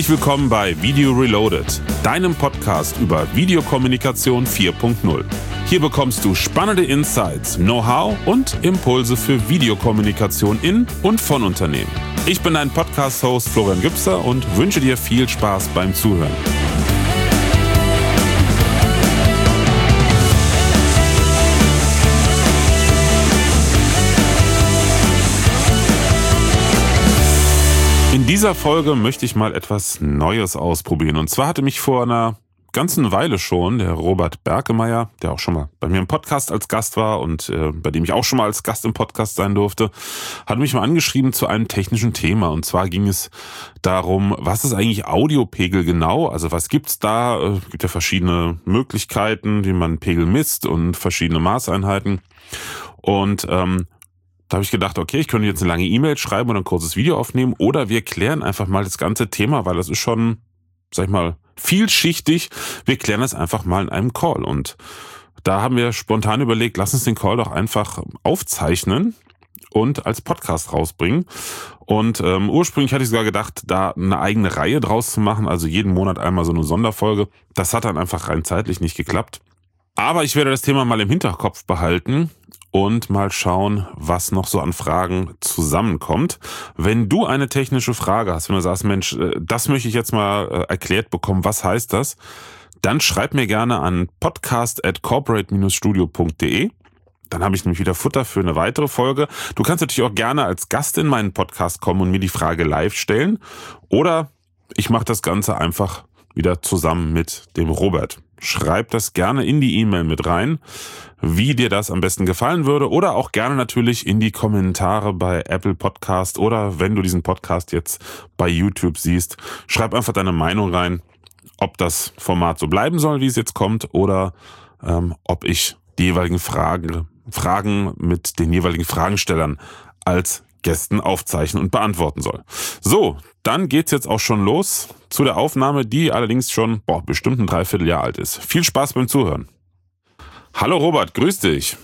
Herzlich willkommen bei Video Reloaded, deinem Podcast über Videokommunikation 4.0. Hier bekommst du spannende Insights, Know-how und Impulse für Videokommunikation in und von Unternehmen. Ich bin dein Podcast-Host Florian Gübser und wünsche dir viel Spaß beim Zuhören. In dieser Folge möchte ich mal etwas Neues ausprobieren. Und zwar hatte mich vor einer ganzen Weile schon der Robert Berkemeyer, der auch schon mal bei mir im Podcast als Gast war und bei dem ich auch schon mal als Gast im Podcast sein durfte, hat mich mal angeschrieben zu einem technischen Thema. Und zwar ging es darum, was ist eigentlich Audiopegel genau? Also was gibt's da? Es gibt ja verschiedene Möglichkeiten, wie man Pegel misst und verschiedene Maßeinheiten. Und da habe ich gedacht, okay, ich könnte jetzt eine lange E-Mail schreiben und ein kurzes Video aufnehmen oder wir klären einfach mal das ganze Thema, weil das ist schon, sag ich mal, vielschichtig. Wir klären das einfach mal in einem Call und da haben wir spontan überlegt, lass uns den Call doch einfach aufzeichnen und als Podcast rausbringen. Und ursprünglich hatte ich sogar gedacht, da eine eigene Reihe draus zu machen, also jeden Monat einmal so eine Sonderfolge. Das hat dann einfach rein zeitlich nicht geklappt. Aber ich werde das Thema mal im Hinterkopf behalten und mal schauen, was noch so an Fragen zusammenkommt. Wenn du eine technische Frage hast, wenn du sagst, Mensch, das möchte ich jetzt mal erklärt bekommen, was heißt das? Dann schreib mir gerne an podcast@corporate-studio.de. Dann habe ich nämlich wieder Futter für eine weitere Folge. Du kannst natürlich auch gerne als Gast in meinen Podcast kommen und mir die Frage live stellen. Oder ich mache das Ganze einfach wieder zusammen mit dem Robert. Schreib das gerne in die E-Mail mit rein, wie dir das am besten gefallen würde oder auch gerne natürlich in die Kommentare bei Apple Podcast oder wenn du diesen Podcast jetzt bei YouTube siehst, schreib einfach deine Meinung rein, ob das Format so bleiben soll, wie es jetzt kommt oder ob ich die jeweiligen Fragen mit den jeweiligen Fragenstellern als Gästen aufzeichnen und beantworten soll. So, dann geht's jetzt auch schon los zu der Aufnahme, die allerdings schon bestimmt ein Dreivierteljahr alt ist. Viel Spaß beim Zuhören. Hallo Robert, grüß dich.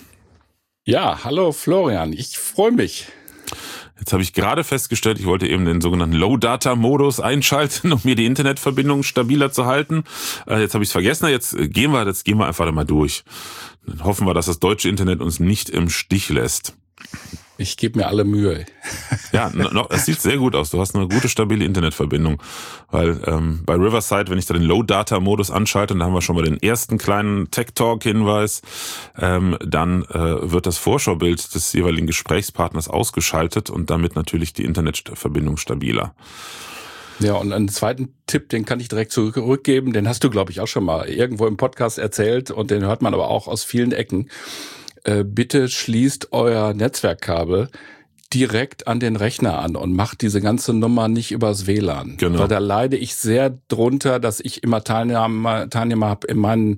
Ja, hallo Florian, ich freue mich. Jetzt habe ich gerade festgestellt, ich wollte eben den sogenannten Low-Data-Modus einschalten, um mir die Internetverbindung stabiler zu halten. Jetzt habe ich es vergessen, jetzt gehen wir einfach da mal durch. Dann hoffen wir, dass das deutsche Internet uns nicht im Stich lässt. Ich gebe mir alle Mühe. Ja, es sieht sehr gut aus. Du hast eine gute, stabile Internetverbindung. Weil bei Riverside, wenn ich da den Low-Data-Modus anschalte, und da haben wir schon mal den ersten kleinen Tech-Talk-Hinweis, dann wird das Vorschaubild des jeweiligen Gesprächspartners ausgeschaltet und damit natürlich die Internetverbindung stabiler. Ja, und einen zweiten Tipp, den kann ich direkt zurückgeben. Den hast du, glaube ich, auch schon mal irgendwo im Podcast erzählt und den hört man aber auch aus vielen Ecken. Bitte schließt euer Netzwerkkabel direkt an den Rechner an und macht diese ganze Nummer nicht übers WLAN. Genau. Weil da leide ich sehr drunter, dass ich immer Teilnehmer habe in meinen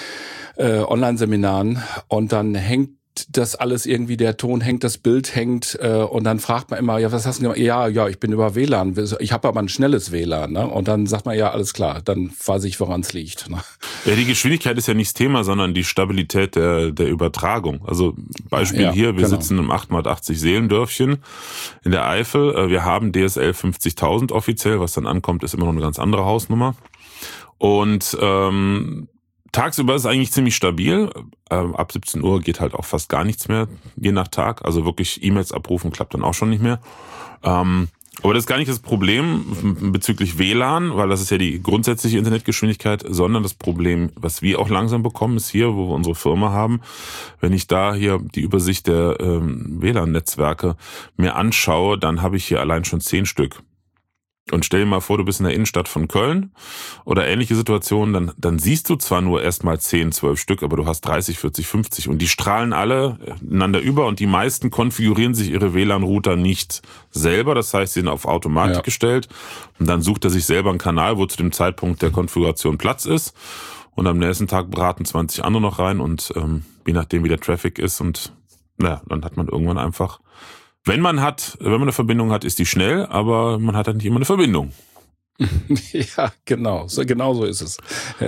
Online-Seminaren und dann hängt das alles irgendwie, der Ton hängt, das Bild hängt und dann fragt man immer, ja, was hast du gemacht? Ja, ich bin über WLAN. Ich habe aber ein schnelles WLAN, ne? Und dann sagt man, ja, alles klar, dann weiß ich, woran es liegt. Ne? Ja, die Geschwindigkeit ist ja nicht das Thema, sondern die Stabilität der Übertragung. Also Beispiel ja, hier, wir genau. sitzen im 8x80 Seelendörfchen in der Eifel. Wir haben DSL 50.000 offiziell, was dann ankommt, ist immer noch eine ganz andere Hausnummer. Und tagsüber ist es eigentlich ziemlich stabil. Ab 17 Uhr geht halt auch fast gar nichts mehr, je nach Tag. Also wirklich E-Mails abrufen klappt dann auch schon nicht mehr. Aber das ist gar nicht das Problem bezüglich WLAN, weil das ist ja die grundsätzliche Internetgeschwindigkeit, sondern das Problem, was wir auch langsam bekommen, ist hier, wo wir unsere Firma haben. Wenn ich da hier die Übersicht der WLAN-Netzwerke mir anschaue, dann habe ich hier allein schon 10 Stück. Und stell dir mal vor, du bist in der Innenstadt von Köln oder ähnliche Situationen, dann siehst du zwar nur erstmal 10, 12 Stück, aber du hast 30, 40, 50 und die strahlen alle einander über und die meisten konfigurieren sich ihre WLAN-Router nicht selber, das heißt, sie sind auf Automatik gestellt und dann sucht er sich selber einen Kanal, wo zu dem Zeitpunkt der Konfiguration Platz ist und am nächsten Tag braten 20 andere noch rein und je nachdem, wie der Traffic ist und dann hat man irgendwann einfach... Wenn man eine Verbindung hat, ist die schnell, aber man hat halt nicht immer eine Verbindung. Ja, genau so ist es.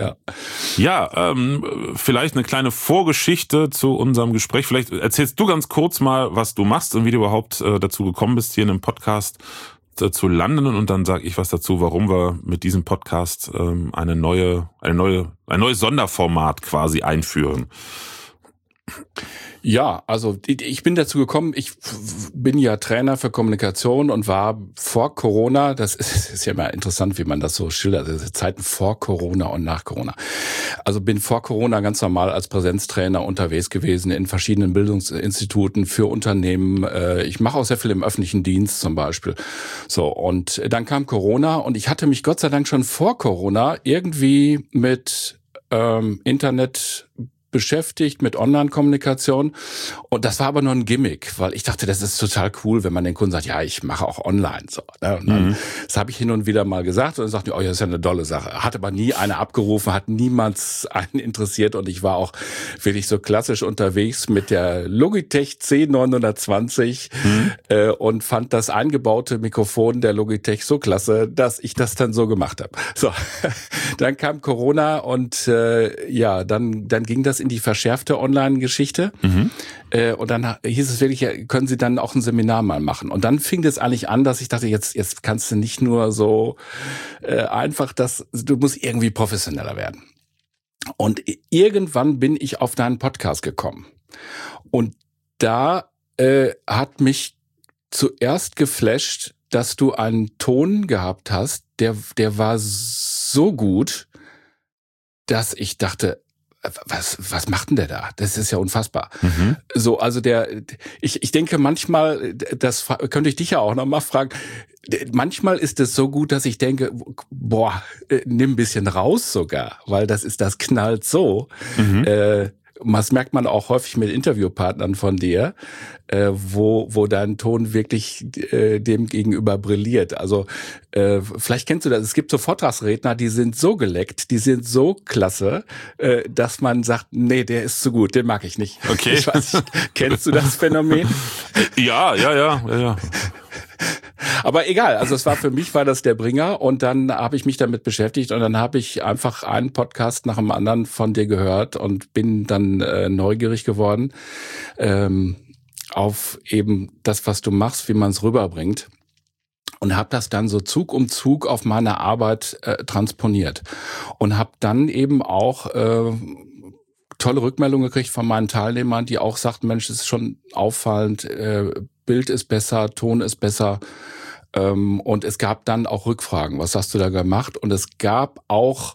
Ja, vielleicht eine kleine Vorgeschichte zu unserem Gespräch. Vielleicht erzählst du ganz kurz mal, was du machst und wie du überhaupt dazu gekommen bist, hier in einem Podcast zu landen und dann sage ich was dazu, warum wir mit diesem Podcast ein neues Sonderformat quasi einführen. Ja, also ich bin dazu gekommen, ich bin ja Trainer für Kommunikation und war vor Corona, das ist ja immer interessant, wie man das so schildert, also Zeiten vor Corona und nach Corona. Also bin vor Corona ganz normal als Präsenztrainer unterwegs gewesen in verschiedenen Bildungsinstituten für Unternehmen. Ich mache auch sehr viel im öffentlichen Dienst zum Beispiel. So, und dann kam Corona und ich hatte mich Gott sei Dank schon vor Corona irgendwie mit Internet beschäftigt, mit Online-Kommunikation. Und das war aber nur ein Gimmick, weil ich dachte, das ist total cool, wenn man den Kunden sagt, ja, ich mache auch online. So, ne? Und dann, das habe ich hin und wieder mal gesagt und dann sagten die, oh ja, das ist ja eine tolle Sache. Hat aber nie einer abgerufen, hat niemand einen interessiert und ich war auch wirklich so klassisch unterwegs mit der Logitech C920 und fand das eingebaute Mikrofon der Logitech so klasse, dass ich das dann so gemacht habe. So, dann kam Corona und dann ging das in die verschärfte Online-Geschichte. Und dann hieß es wirklich, ja, können Sie dann auch ein Seminar mal machen? Und dann fing das eigentlich an, dass ich dachte, jetzt kannst du nicht nur so einfach du musst irgendwie professioneller werden. Und irgendwann bin ich auf deinen Podcast gekommen. Und da hat mich zuerst geflasht, dass du einen Ton gehabt hast, der war so gut, dass ich dachte, was macht denn der da? Das ist ja unfassbar. So, also ich denke manchmal, das könnte ich dich ja auch noch mal fragen, manchmal ist es so gut, dass ich denke, nimm ein bisschen raus sogar, weil das knallt so. Das merkt man auch häufig mit Interviewpartnern von dir, wo dein Ton wirklich dem gegenüber brilliert. Also vielleicht kennst du das, es gibt so Vortragsredner, die sind so geleckt, die sind so klasse, dass man sagt, nee, der ist zu gut, den mag ich nicht. Okay. Ich weiß nicht, kennst du das Phänomen? Ja. Aber egal, also war das der Bringer und dann habe ich mich damit beschäftigt und dann habe ich einfach einen Podcast nach dem anderen von dir gehört und bin dann neugierig geworden auf eben das, was du machst, wie man es rüberbringt und habe das dann so Zug um Zug auf meine Arbeit transponiert und habe dann eben auch tolle Rückmeldungen gekriegt von meinen Teilnehmern, die auch sagten, Mensch, es ist schon auffallend, Bild ist besser, Ton ist besser. Und es gab dann auch Rückfragen. Was hast du da gemacht? Und es gab auch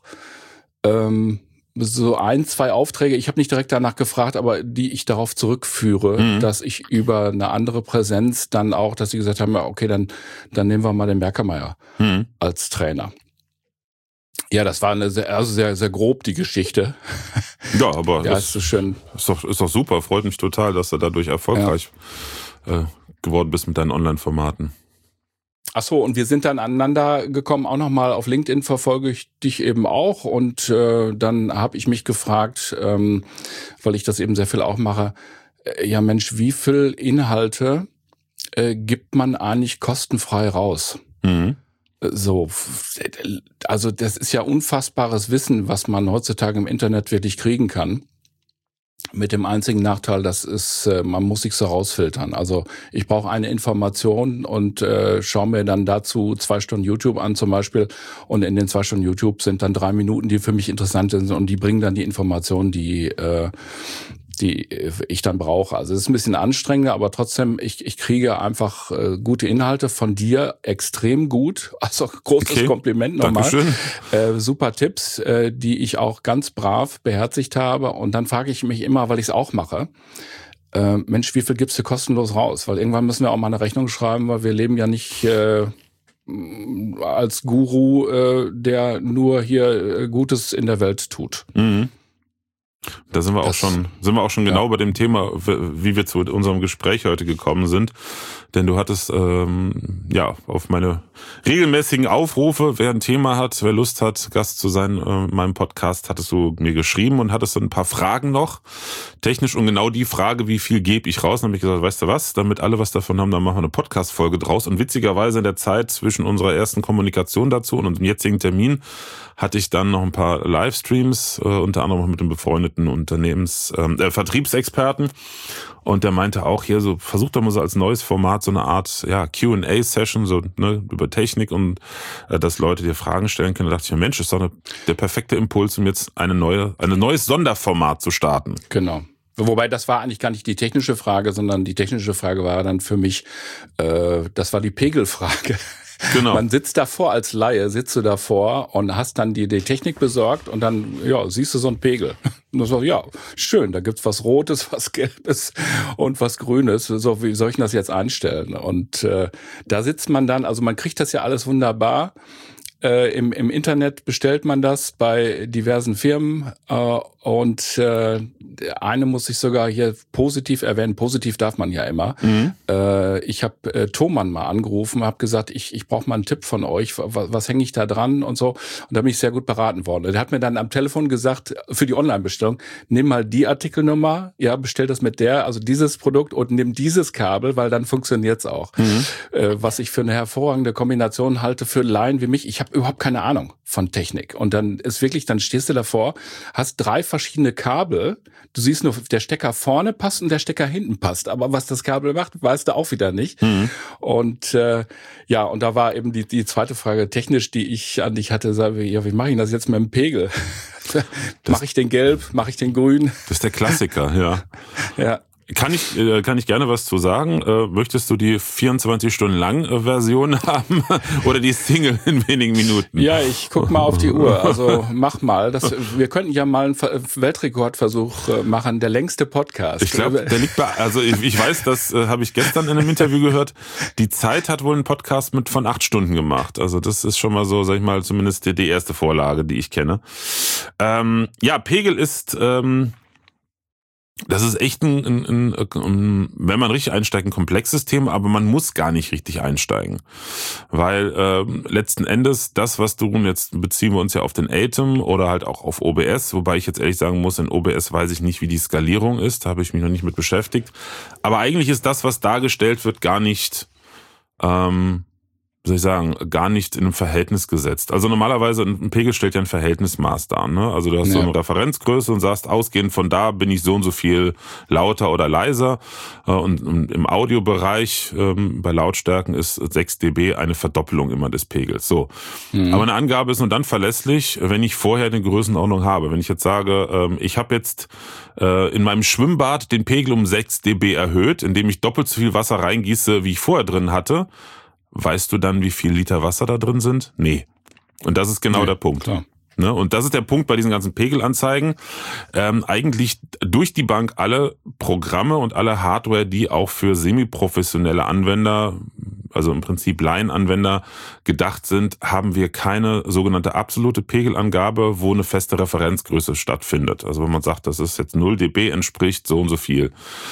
so 2 Aufträge. Ich habe nicht direkt danach gefragt, aber die ich darauf zurückführe, dass ich über eine andere Präsenz dann auch, dass sie gesagt haben, ja, okay, dann nehmen wir mal den Berkemeyer als Trainer. Ja, das war eine sehr, sehr grob die Geschichte. Ja, aber ja, ist so schön. Ist doch super. Freut mich total, dass du dadurch erfolgreich geworden bist mit deinen Online-Formaten. Ach so, und wir sind dann aneinander gekommen, auch nochmal auf LinkedIn verfolge ich dich eben auch und dann habe ich mich gefragt, weil ich das eben sehr viel auch mache, ja Mensch, wie viel Inhalte gibt man eigentlich kostenfrei raus? So, also das ist ja unfassbares Wissen, was man heutzutage im Internet wirklich kriegen kann. Mit dem einzigen Nachteil, das ist, man muss sich so rausfiltern. Also ich brauche eine Information und schaue mir dann dazu 2 Stunden YouTube an zum Beispiel. Und in den 2 Stunden YouTube sind dann 3 Minuten, die für mich interessant sind und die bringen dann die Informationen, die ich dann brauche. Also es ist ein bisschen anstrengender, aber trotzdem, ich kriege einfach gute Inhalte von dir, extrem gut. Also großes Kompliment nochmal. Dankeschön. Super Tipps, die ich auch ganz brav beherzigt habe. Und dann frage ich mich immer, weil ich es auch mache, Mensch, wie viel gibst du kostenlos raus? Weil irgendwann müssen wir auch mal eine Rechnung schreiben, weil wir leben ja nicht als Guru, der nur hier Gutes in der Welt tut. Da sind wir auch schon genau bei dem Thema, wie wir zu unserem Gespräch heute gekommen sind. Denn du hattest auf meine regelmäßigen Aufrufe, wer ein Thema hat, wer Lust hat, Gast zu sein in meinem Podcast, hattest du mir geschrieben und hattest ein paar Fragen noch. Technisch und genau die Frage, wie viel gebe ich raus? Dann habe ich gesagt, weißt du was, damit alle was davon haben, dann machen wir eine Podcast-Folge draus. Und witzigerweise in der Zeit zwischen unserer ersten Kommunikation dazu und unserem jetzigen Termin hatte ich dann noch ein paar Livestreams, unter anderem mit dem befreundeten befreundeten Vertriebsexperten. Und der meinte auch hier so, versuch doch mal so als neues Format so eine Art Q&A-Session, so über Technik und dass Leute dir Fragen stellen können. Da dachte ich mir, Mensch, ist doch der perfekte Impuls, um jetzt ein neues Sonderformat zu starten. Genau. Wobei das war eigentlich gar nicht die technische Frage, sondern die technische Frage war dann für mich, das war die Pegelfrage. Genau. Man sitzt davor als Laie, sitzt du davor und hast dann die Technik besorgt und dann siehst du so einen Pegel. Und du sagst, schön, da gibt's was Rotes, was Gelbes und was Grünes. So, wie soll ich das jetzt einstellen? Und da sitzt man dann, also man kriegt das ja alles wunderbar. Im Internet bestellt man das bei diversen Firmen und eine muss ich sogar hier positiv erwähnen. Positiv darf man ja immer. Ich habe Thomann mal angerufen, habe gesagt, ich brauche mal einen Tipp von euch. Was hänge ich da dran und so. Und da bin ich sehr gut beraten worden. Der hat mir dann am Telefon gesagt, für die Online-Bestellung, nimm mal die Artikelnummer, bestell das mit der, also dieses Produkt und nimm dieses Kabel, weil dann funktioniert's auch. Was ich für eine hervorragende Kombination halte für Laien wie mich. Ich habe überhaupt keine Ahnung von Technik. Und dann dann stehst du davor, hast 3 verschiedene Kabel. Du siehst nur, der Stecker vorne passt und der Stecker hinten passt. Aber was das Kabel macht, weißt du auch wieder nicht. Und und da war eben die zweite Frage technisch, die ich an dich hatte, wie mache ich das jetzt mit dem Pegel? Mache ich den gelb, mache ich den grün? Das ist der Klassiker, ja. Ja. Kann ich gerne was zu sagen? Möchtest du die 24-Stunden-lang-Version haben oder die Single in wenigen Minuten? Ja, ich guck mal auf die Uhr. Also mach mal. Wir könnten ja mal einen Weltrekordversuch machen. Der längste Podcast. Ich glaube, der liegt ich weiß, das habe ich gestern in einem Interview gehört. Die Zeit hat wohl einen Podcast von 8 Stunden gemacht. Also das ist schon mal so, sag ich mal, zumindest die erste Vorlage, die ich kenne. Pegel ist... Das ist echt wenn man richtig einsteigt, ein komplexes Thema, aber man muss gar nicht richtig einsteigen. Weil letzten Endes das, was jetzt beziehen wir uns ja auf den Atem oder halt auch auf OBS, wobei ich jetzt ehrlich sagen muss, in OBS weiß ich nicht, wie die Skalierung ist, da habe ich mich noch nicht mit beschäftigt. Aber eigentlich ist das, was dargestellt wird, gar nicht... gar nicht in einem Verhältnis gesetzt. Also normalerweise, ein Pegel stellt ja ein Verhältnismaß dar, ne? Also du hast so eine Referenzgröße und sagst, ausgehend von da bin ich so und so viel lauter oder leiser. Und im Audiobereich, bei Lautstärken ist 6 dB eine Verdoppelung immer des Pegels. So. Aber eine Angabe ist nur dann verlässlich, wenn ich vorher eine Größenordnung habe. Wenn ich jetzt sage, ich habe jetzt in meinem Schwimmbad den Pegel um 6 dB erhöht, indem ich doppelt so viel Wasser reingieße, wie ich vorher drin hatte, weißt du dann, wie viel Liter Wasser da drin sind? Nee. Und das ist genau der Punkt. Klar. Ne? Und das ist der Punkt bei diesen ganzen Pegelanzeigen. Eigentlich durch die Bank alle Programme und alle Hardware, die auch für semi-professionelle Anwender, also im Prinzip Laienanwender gedacht sind, haben wir keine sogenannte absolute Pegelangabe, wo eine feste Referenzgröße stattfindet. Also wenn man sagt, das ist jetzt 0 dB, entspricht so und so viel.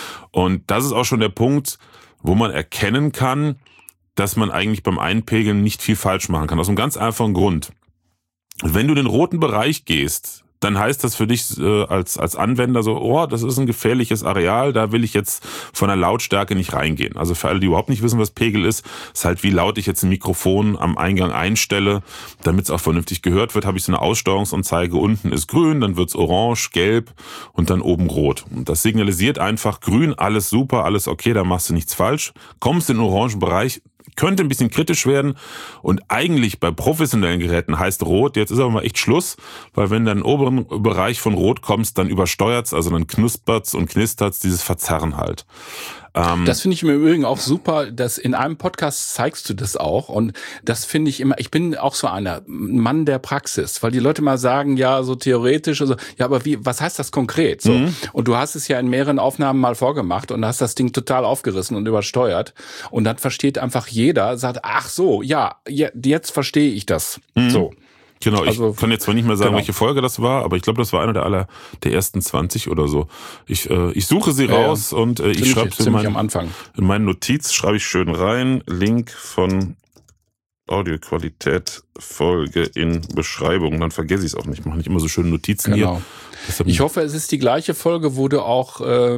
Und das ist auch schon der Punkt, wo man erkennen kann, dass man eigentlich beim Einpegeln nicht viel falsch machen kann. Aus einem ganz einfachen Grund. Wenn du den roten Bereich gehst, dann heißt das für dich als Anwender so, das ist ein gefährliches Areal, da will ich jetzt von der Lautstärke nicht reingehen. Also für alle, die überhaupt nicht wissen, was Pegel ist halt, wie laut ich jetzt ein Mikrofon am Eingang einstelle, damit es auch vernünftig gehört wird, habe ich so eine Aussteuerungsanzeige, unten ist grün, dann wird's orange, gelb und dann oben rot. Und das signalisiert einfach grün, alles super, alles okay, da machst du nichts falsch. Kommst in den orangen Bereich, könnte ein bisschen kritisch werden und eigentlich bei professionellen Geräten heißt rot, jetzt ist aber mal echt Schluss, weil wenn du in den oberen Bereich von rot kommst, dann übersteuert's, also dann knuspert's und knistert's, dieses Verzerren halt. Das finde ich im Übrigen auch super, dass in einem Podcast zeigst du das auch und das finde ich immer, ich bin auch so ein Mann der Praxis, weil die Leute mal sagen, ja, so theoretisch, also, ja, aber was heißt das konkret? So. Und du hast es ja in mehreren Aufnahmen mal vorgemacht und hast das Ding total aufgerissen und übersteuert und dann versteht einfach jeder, sagt, ach so, ja, jetzt verstehe ich das. So. Genau, ich kann jetzt zwar nicht mehr sagen, welche Folge das war, aber ich glaube, das war einer der ersten 20 oder so. Ich suche sie raus und ich schreibe sie in meinen Notiz, schreibe ich schön rein, Link von Audioqualität Folge in Beschreibung. Dann vergesse ich es auch nicht, mache nicht immer so schöne Notizen hier. Ich hoffe, es ist die gleiche Folge, wo du auch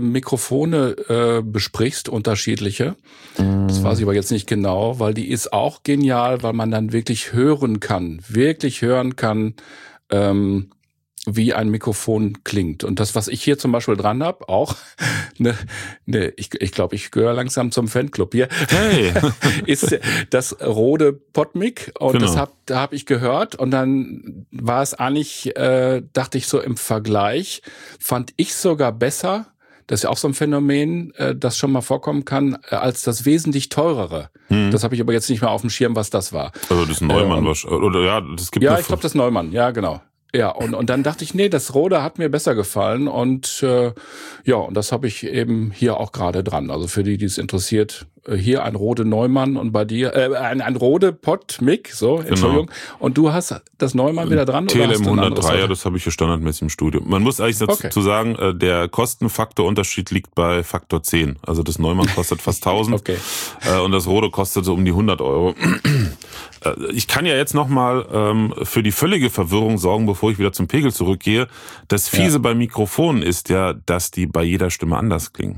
Mikrofone besprichst, unterschiedliche. Das weiß ich aber jetzt nicht genau, weil die ist auch genial, weil man dann wirklich hören kann, wie ein Mikrofon klingt. Und das, was ich hier zum Beispiel dran habe, auch, ich glaube, ich gehöre langsam zum Fanclub hier, Hey. ist das Rode PodMic. Und Genau. da hab ich gehört. Und dann war es eigentlich, dachte ich so im Vergleich, fand ich sogar besser, das ist ja auch so ein Phänomen, das schon mal vorkommen kann, als das wesentlich teurere. Das habe ich aber jetzt nicht mehr auf dem Schirm, was das war. Also das Neumann wahrscheinlich. Oder ja, das gibt Ja, ich glaube, das Neumann, ja, genau. Ja, und dann dachte ich, nee, das Rode hat mir besser gefallen und und das habe ich eben hier auch gerade dran. Also für die es interessiert, hier ein Rode Neumann und bei dir ein Rode PodMic, so, Entschuldigung. Genau. Und du hast das Neumann wieder dran? TLM 103er, das habe ich hier standardmäßig im Studio. Man muss eigentlich dazu sagen, der Kostenfaktorunterschied liegt bei Faktor 10. Also das Neumann kostet fast 1000 und das Rode kostet so um die 100 Euro. Ich kann ja jetzt nochmal für die völlige Verwirrung sorgen, bevor ich wieder zum Pegel zurückgehe. Das Fiese bei Mikrofonen ist ja, dass die bei jeder Stimme anders klingen.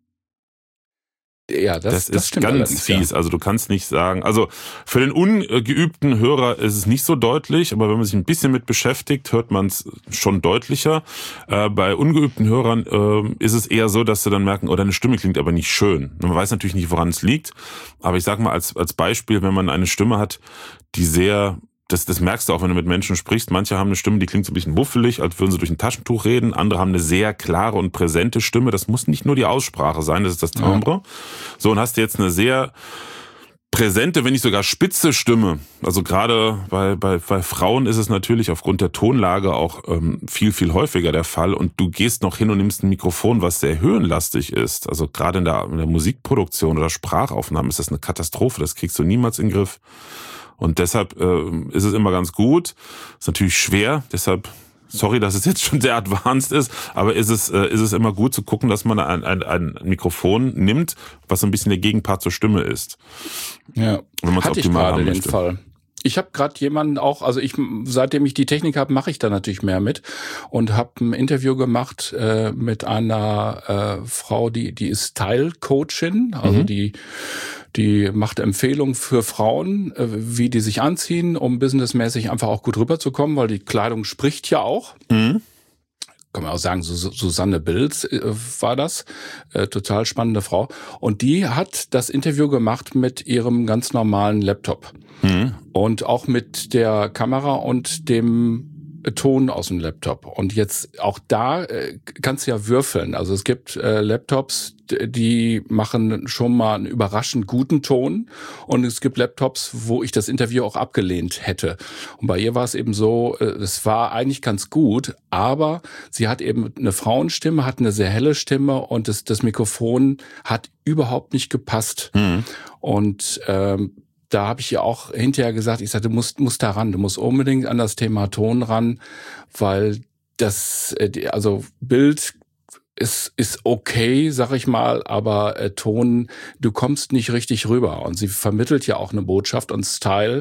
Ja, das ist stimmt ganz fies. Ja. Also du kannst nicht sagen, also für den ungeübten Hörer ist es nicht so deutlich, aber wenn man sich ein bisschen mit beschäftigt, hört man es schon deutlicher. Bei ungeübten Hörern ist es eher so, dass sie dann merken, oh, deine Stimme klingt aber nicht schön. Man weiß natürlich nicht, woran es liegt, aber ich sag mal als Beispiel, wenn man eine Stimme hat, die sehr... Das merkst du auch, wenn du mit Menschen sprichst. Manche haben eine Stimme, die klingt so ein bisschen wuffelig, als würden sie durch ein Taschentuch reden. Andere haben eine sehr klare und präsente Stimme. Das muss nicht nur die Aussprache sein, das ist das Timbre. Ja. So, und hast du jetzt eine sehr präsente, wenn nicht sogar spitze Stimme. Also gerade bei Frauen ist es natürlich aufgrund der Tonlage auch viel, viel häufiger der Fall. Und du gehst noch hin und nimmst ein Mikrofon, was sehr höhenlastig ist. Also gerade in der Musikproduktion oder Sprachaufnahmen ist das eine Katastrophe. Das kriegst du niemals in den Griff. Und deshalb ist es immer ganz gut. Ist natürlich schwer, deshalb, sorry, dass es jetzt schon sehr advanced ist, aber ist es immer gut zu gucken, dass man ein Mikrofon nimmt, was so ein bisschen der Gegenpart zur Stimme ist. Ja, wenn man es optimal haben möchte. Fall. Ich habe gerade jemanden auch, also seitdem ich die Technik habe, mache ich da natürlich mehr mit und habe ein Interview gemacht mit einer Frau, die ist Style-Coachin, also die macht Empfehlungen für Frauen, wie die sich anziehen, um businessmäßig einfach auch gut rüberzukommen, weil die Kleidung spricht ja auch. Kann man auch sagen, Susanne Bilz war das, total spannende Frau. Und die hat das Interview gemacht mit ihrem ganz normalen Laptop. Und auch mit der Kamera und dem Ton aus dem Laptop. Und jetzt auch da kannst du ja würfeln. Also es gibt Laptops, die machen schon mal einen überraschend guten Ton. Und es gibt Laptops, wo ich das Interview auch abgelehnt hätte. Und bei ihr war es eben so, es war eigentlich ganz gut, aber sie hat eben eine Frauenstimme, hat eine sehr helle Stimme und das Mikrofon hat überhaupt nicht gepasst. Und da habe ich ihr auch hinterher gesagt, ich sagte, du musst da ran, du musst unbedingt an das Thema Ton ran, weil also Bild ist okay, sag ich mal, aber Ton, du kommst nicht richtig rüber. Und sie vermittelt ja auch eine Botschaft und Style,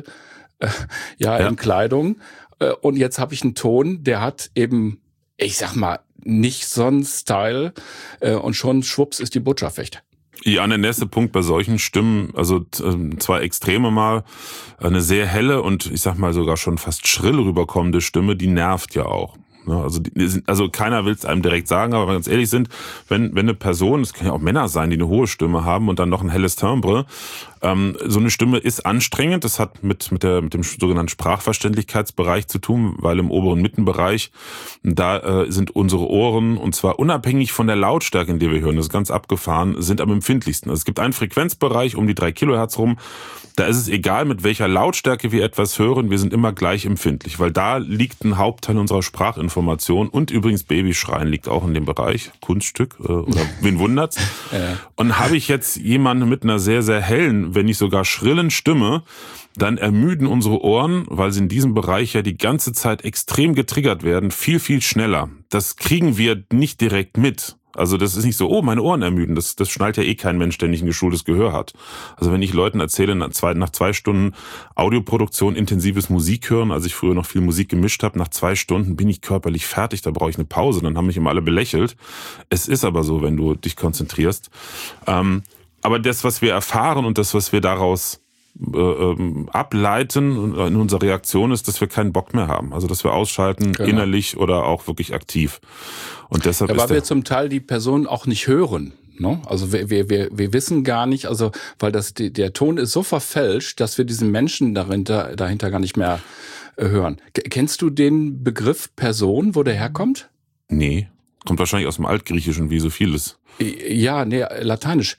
in Kleidung. Und jetzt habe ich einen Ton, der hat eben, ich sag mal, nicht so einen Style und schon schwupps ist die Botschaft weg. Ja, der nächste Punkt bei solchen Stimmen, also zwei Extreme mal, eine sehr helle und ich sag mal sogar schon fast schrill rüberkommende Stimme, die nervt ja auch. Also keiner will es einem direkt sagen, aber wenn wir ganz ehrlich sind, wenn eine Person, es können ja auch Männer sein, die eine hohe Stimme haben und dann noch ein helles Timbre, so eine Stimme ist anstrengend. Das hat mit dem sogenannten Sprachverständlichkeitsbereich zu tun, weil im oberen Mittenbereich, da sind unsere Ohren, und zwar unabhängig von der Lautstärke, in der wir hören, das ist ganz abgefahren, sind am empfindlichsten. Also es gibt einen Frequenzbereich um die 3 Kilohertz rum, da ist es egal, mit welcher Lautstärke wir etwas hören, wir sind immer gleich empfindlich, weil da liegt ein Hauptteil unserer Sprachinformation und übrigens Babyschreien liegt auch in dem Bereich, Kunststück oder wen wundert's. Und habe ich jetzt jemanden mit einer sehr, sehr hellen, wenn nicht sogar schrillen Stimme, dann ermüden unsere Ohren, weil sie in diesem Bereich ja die ganze Zeit extrem getriggert werden, viel, viel schneller. Das kriegen wir nicht direkt mit. Also das ist nicht so, oh, meine Ohren ermüden. Das schnallt ja eh kein Mensch, der nicht ein geschultes Gehör hat. Also wenn ich Leuten erzähle, nach 2 Stunden Audioproduktion, intensives Musik hören, als ich früher noch viel Musik gemischt habe, nach 2 Stunden bin ich körperlich fertig, da brauche ich eine Pause. Dann haben mich immer alle belächelt. Es ist aber so, wenn du dich konzentrierst. Aber das, was wir erfahren und das, was wir daraus ableiten in unserer Reaktion ist, dass wir keinen Bock mehr haben. Also dass wir ausschalten, genau, innerlich oder auch wirklich aktiv. Und deshalb weil wir zum Teil die Person auch nicht hören. No? Also wir wissen gar nicht, also weil der Ton ist so verfälscht, dass wir diesen Menschen dahinter gar nicht mehr hören. Kennst du den Begriff Person, wo der herkommt? Nee, kommt wahrscheinlich aus dem Altgriechischen, wie so vieles. Ja, nee, lateinisch.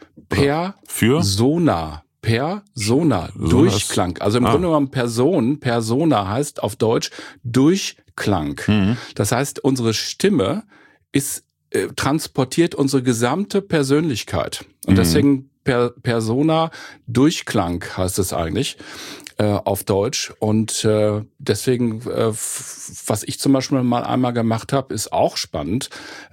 Persona, Durchklang. Also im Grunde genommen Persona heißt auf Deutsch Durchklang. Mhm. Das heißt, unsere Stimme transportiert unsere gesamte Persönlichkeit. Und deswegen Persona, Durchklang heißt es eigentlich auf Deutsch. Und deswegen, was ich zum Beispiel mal einmal gemacht habe, ist auch spannend.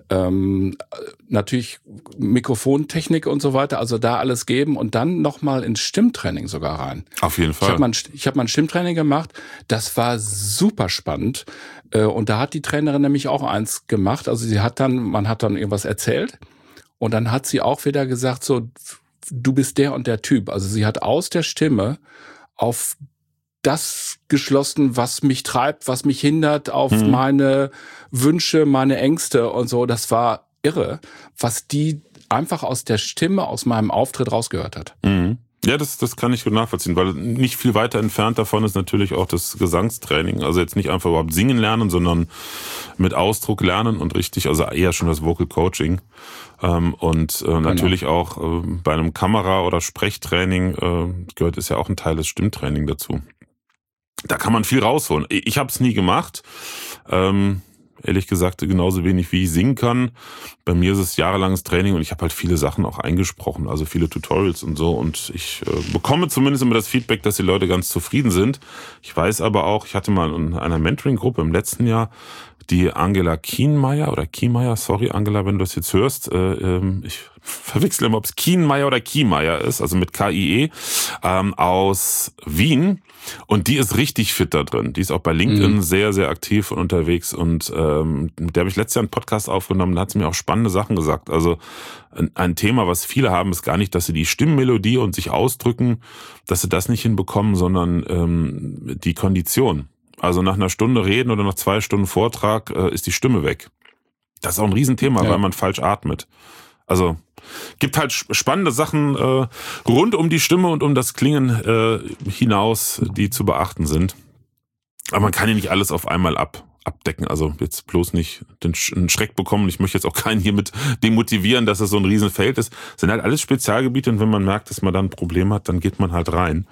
Natürlich Mikrofontechnik und so weiter, also da alles geben und dann nochmal ins Stimmtraining sogar rein. Auf jeden Fall. Ich hab mal ein Stimmtraining gemacht, das war super spannend. Und da hat die Trainerin nämlich auch eins gemacht. Also man hat dann irgendwas erzählt und dann hat sie auch wieder gesagt, so, du bist der und der Typ. Also sie hat aus der Stimme auf das geschlossen, was mich treibt, was mich hindert, auf meine Wünsche, meine Ängste und so. Das war irre, was die einfach aus der Stimme, aus meinem Auftritt rausgehört hat. Mhm. Ja, das kann ich gut nachvollziehen, weil nicht viel weiter entfernt davon ist natürlich auch das Gesangstraining. Also jetzt nicht einfach überhaupt singen lernen, sondern mit Ausdruck lernen und richtig, also eher schon das Vocal Coaching. Und natürlich auch bei einem Kamera- oder Sprechtraining gehört es ja auch ein Teil des Stimmtraining dazu. Da kann man viel rausholen. Ich habe es nie gemacht. Ehrlich gesagt, genauso wenig wie ich singen kann. Bei mir ist es jahrelanges Training und ich habe halt viele Sachen auch eingesprochen, also viele Tutorials und so. Und ich bekomme zumindest immer das Feedback, dass die Leute ganz zufrieden sind. Ich weiß aber auch, ich hatte mal in einer Mentoring-Gruppe im letzten Jahr die Angela Kienmeier, sorry Angela, wenn du das jetzt hörst, ich verwechsel immer, ob es Kienmeier oder Kiemeier ist, also mit K-I-E, aus Wien. Und die ist richtig fit da drin. Die ist auch bei LinkedIn sehr, sehr aktiv und unterwegs. Und mit der habe ich letztes Jahr einen Podcast aufgenommen, da hat sie mir auch spannende Sachen gesagt. Also ein Thema, was viele haben, ist gar nicht, dass sie die Stimmmelodie und sich ausdrücken, dass sie das nicht hinbekommen, sondern die Kondition. Also nach einer Stunde Reden oder nach 2 Stunden Vortrag ist die Stimme weg. Das ist auch ein Riesenthema, weil man falsch atmet. Also gibt halt spannende Sachen rund um die Stimme und um das Klingen hinaus, die zu beachten sind. Aber man kann ja nicht alles auf einmal abdecken. Also jetzt bloß nicht den Schreck bekommen. Ich möchte jetzt auch keinen hiermit demotivieren, dass es so ein Riesenfeld ist. Das sind halt alles Spezialgebiete und wenn man merkt, dass man da ein Problem hat, dann geht man halt rein.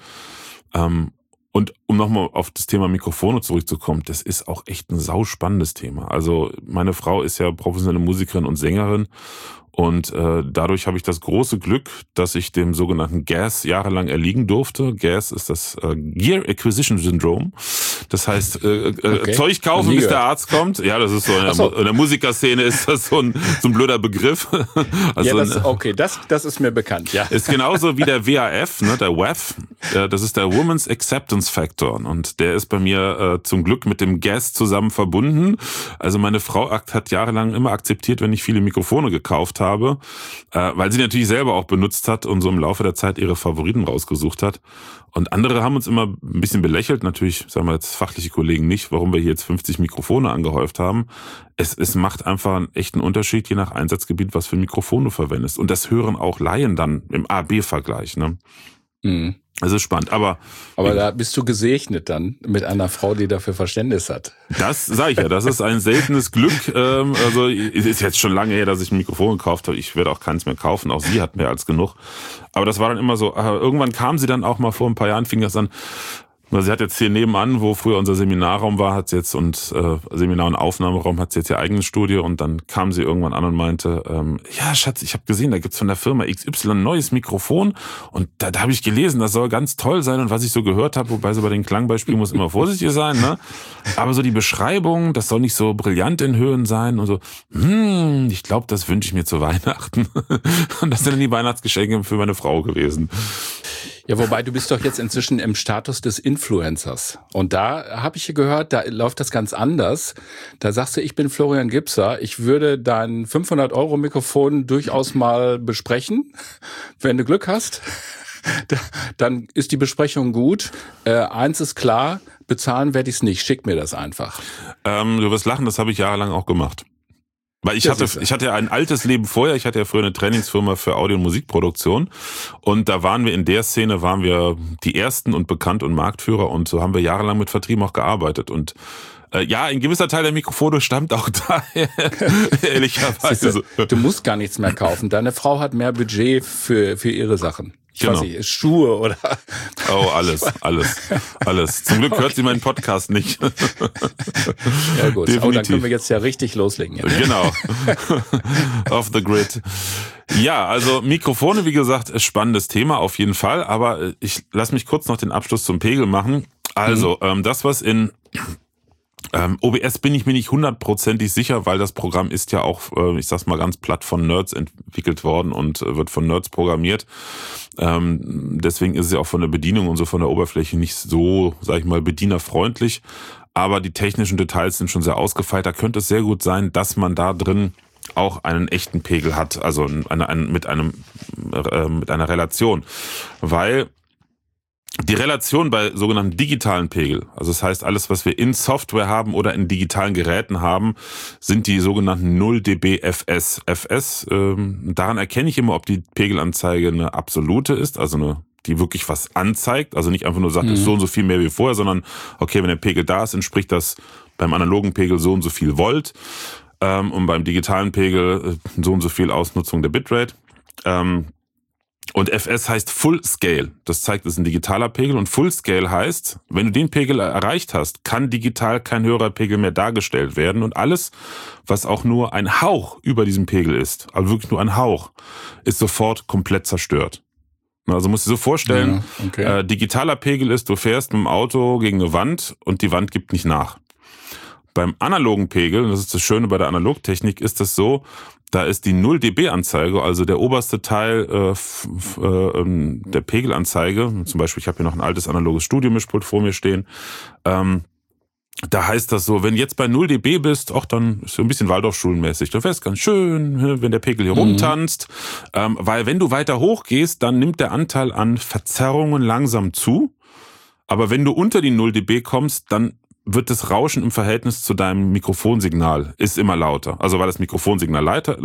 Und um nochmal auf das Thema Mikrofone zurückzukommen, das ist auch echt ein sauspannendes Thema. Also meine Frau ist ja professionelle Musikerin und Sängerin und dadurch habe ich das große Glück, dass ich dem sogenannten GAS jahrelang erliegen durfte. GAS ist das Gear Acquisition Syndrome. Das heißt, Zeug kaufen, bis der Arzt kommt. Ja, das ist so, in der Musikerszene ist das so ein blöder Begriff. Also das ist mir bekannt, ja. Ist genauso wie der WAF, ne, der WAF. Das ist der Women's Acceptance Factor und der ist bei mir zum Glück mit dem GAS zusammen verbunden. Also meine Frau hat jahrelang immer akzeptiert, wenn ich viele Mikrofone gekauft habe, weil sie natürlich selber auch benutzt hat und so im Laufe der Zeit ihre Favoriten rausgesucht hat. Und andere haben uns immer ein bisschen belächelt, natürlich, sagen wir jetzt fachliche Kollegen nicht, warum wir hier jetzt 50 Mikrofone angehäuft haben. Es macht einfach einen echten Unterschied, je nach Einsatzgebiet, was für ein Mikrofon du verwendest. Und das hören auch Laien dann im A-B-Vergleich, ne? Mhm. Das ist spannend, aber da bist du gesegnet dann mit einer Frau, die dafür Verständnis hat. Das sage ich ja, das ist ein seltenes Glück. Also es ist jetzt schon lange her, dass ich ein Mikrofon gekauft habe. Ich werde auch keins mehr kaufen. Auch sie hat mehr als genug. Aber das war dann immer so. Irgendwann kam sie dann auch mal vor ein paar Jahren, fing das an. Sie hat jetzt hier nebenan, wo früher unser Seminarraum war, hat sie jetzt Seminar- und Aufnahmeraum hat sie jetzt ihr eigenes Studio und dann kam sie irgendwann an und meinte, ja Schatz, ich habe gesehen, da gibt's von der Firma XY ein neues Mikrofon und da habe ich gelesen, das soll ganz toll sein und was ich so gehört habe, wobei sie bei den Klangbeispielen muss immer vorsichtig sein, ne? Aber so die Beschreibung, das soll nicht so brillant in Höhen sein und so, ich glaube, das wünsche ich mir zu Weihnachten. Und das sind dann die Weihnachtsgeschenke für meine Frau gewesen. Ja, wobei du bist doch jetzt inzwischen im Status des Influencers. Und da habe ich gehört, da läuft das ganz anders. Da sagst du, ich bin Florian Gipser, ich würde dein 500-Euro-Mikrofon durchaus mal besprechen, wenn du Glück hast. dann ist die Besprechung gut. Eins ist klar, bezahlen werde ich es nicht. Schick mir das einfach. Du wirst lachen, das habe ich jahrelang auch gemacht. Weil ich hatte ja ein altes Leben vorher. Ich hatte ja früher eine Trainingsfirma für Audio- und Musikproduktion. Und da waren wir in der Szene, die Ersten und bekannt und Marktführer. Und so haben wir jahrelang mit Vertrieb auch gearbeitet. Und ja, ein gewisser Teil der Mikrofone stammt auch daher, ehrlicherweise. Du musst gar nichts mehr kaufen. Deine Frau hat mehr Budget für ihre Sachen. Ich Genau. weiß nicht, Schuhe oder... Oh, alles. Zum Glück hört sie meinen Podcast nicht. Ja gut, Definitiv. Oh, dann können wir jetzt ja richtig loslegen. Ja. Genau. Off the grid. Ja, also Mikrofone, wie gesagt, spannendes Thema auf jeden Fall. Aber ich lass mich kurz noch den Abschluss zum Pegel machen. Also, das, was in... OBS bin ich mir nicht 100% sicher, weil das Programm ist ja auch, ich sag's mal ganz platt, von Nerds entwickelt worden und wird von Nerds programmiert. Deswegen ist es ja auch von der Bedienung und so von der Oberfläche nicht so, sag ich mal, bedienerfreundlich. Aber die technischen Details sind schon sehr ausgefeilt. Da könnte es sehr gut sein, dass man da drin auch einen echten Pegel hat, also mit einer Relation. Weil die Relation bei sogenannten digitalen Pegel, also das heißt alles, was wir in Software haben oder in digitalen Geräten haben, sind die sogenannten 0 dB FS. Daran erkenne ich immer, ob die Pegelanzeige eine absolute ist, also die wirklich was anzeigt, also nicht einfach nur sagt, ist so und so viel mehr wie vorher, sondern okay, wenn der Pegel da ist, entspricht das beim analogen Pegel so und so viel Volt und beim digitalen Pegel so und so viel Ausnutzung der Bitrate. Und FS heißt Full Scale. Das zeigt, es ist ein digitaler Pegel. Und Full Scale heißt, wenn du den Pegel erreicht hast, kann digital kein höherer Pegel mehr dargestellt werden. Und alles, was auch nur ein Hauch über diesem Pegel ist, also wirklich nur ein Hauch, ist sofort komplett zerstört. Also musst du dir so vorstellen, digitaler Pegel ist, du fährst mit dem Auto gegen eine Wand und die Wand gibt nicht nach. Beim analogen Pegel, und das ist das Schöne bei der Analogtechnik, ist das so, da ist die 0 dB Anzeige, also der oberste Teil der Pegelanzeige, zum Beispiel, ich habe hier noch ein altes analoges Studiomischpult vor mir stehen, da heißt das so, wenn jetzt bei 0 dB bist, dann ist so ein bisschen Waldorfschulenmäßig, dann fährst ganz schön, wenn der Pegel hier rumtanzt, weil wenn du weiter hoch gehst, dann nimmt der Anteil an Verzerrungen langsam zu, aber wenn du unter die 0 dB kommst, dann wird das Rauschen im Verhältnis zu deinem Mikrofonsignal ist immer lauter. Also weil das Mikrofonsignal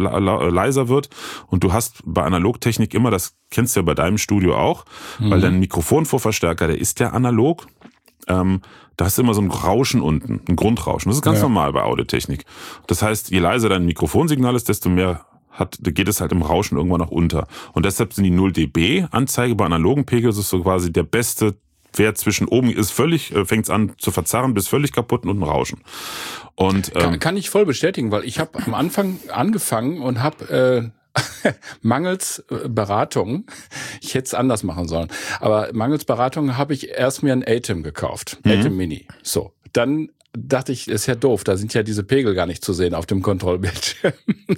leiser wird und du hast bei Analogtechnik immer, das kennst du ja bei deinem Studio auch, weil dein Mikrofonvorverstärker, der ist ja analog, da hast du immer so ein Rauschen unten, ein Grundrauschen. Das ist ganz normal bei Audiotechnik. Das heißt, je leiser dein Mikrofonsignal ist, desto mehr geht es halt im Rauschen irgendwann noch unter. Und deshalb sind die 0 dB Anzeige bei analogen Pegel, das ist so quasi der beste Wert zwischen oben ist fängt es an zu verzerren bis völlig kaputt und ein Rauschen. Und kann ich voll bestätigen, weil ich habe am Anfang angefangen und habe mangels Beratung, ich hätte es anders machen sollen, aber mangels Beratung habe ich erst mir ein ATEM gekauft, ATEM Mini. So, dann dachte ich, ist ja doof, da sind ja diese Pegel gar nicht zu sehen auf dem Kontrollbildschirm.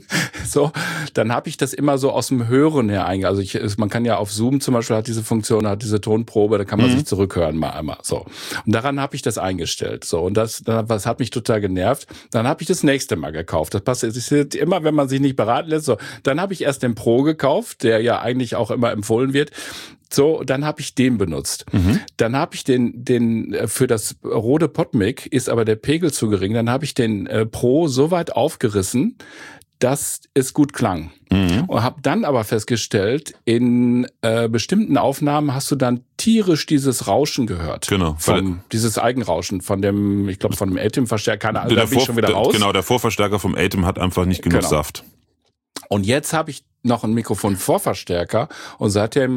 So, dann habe ich das immer so aus dem Hören her eingestellt. Also man kann ja auf Zoom zum Beispiel, hat diese Funktion, hat diese Tonprobe, da kann man sich zurückhören mal einmal. So, und daran habe ich das eingestellt. So, und das hat mich total genervt. Dann habe ich das nächste Mal gekauft. Das passiert immer, wenn man sich nicht beraten lässt. So, dann habe ich erst den Pro gekauft, der ja eigentlich auch immer empfohlen wird. So, dann habe ich den benutzt. Dann habe ich den für das Rode PodMic ist aber der Pegel zu gering. Dann habe ich den Pro so weit aufgerissen, dass es gut klang. Und habe dann aber festgestellt, in bestimmten Aufnahmen hast du dann tierisch dieses Rauschen gehört. Genau. Dieses Eigenrauschen von dem, ich glaube von dem ATEM-Verstärker. Da bin ich schon wieder raus. Genau, der Vorverstärker vom ATEM hat einfach nicht genug Saft. Und jetzt habe ich noch einen Mikrofonvorverstärker und seitdem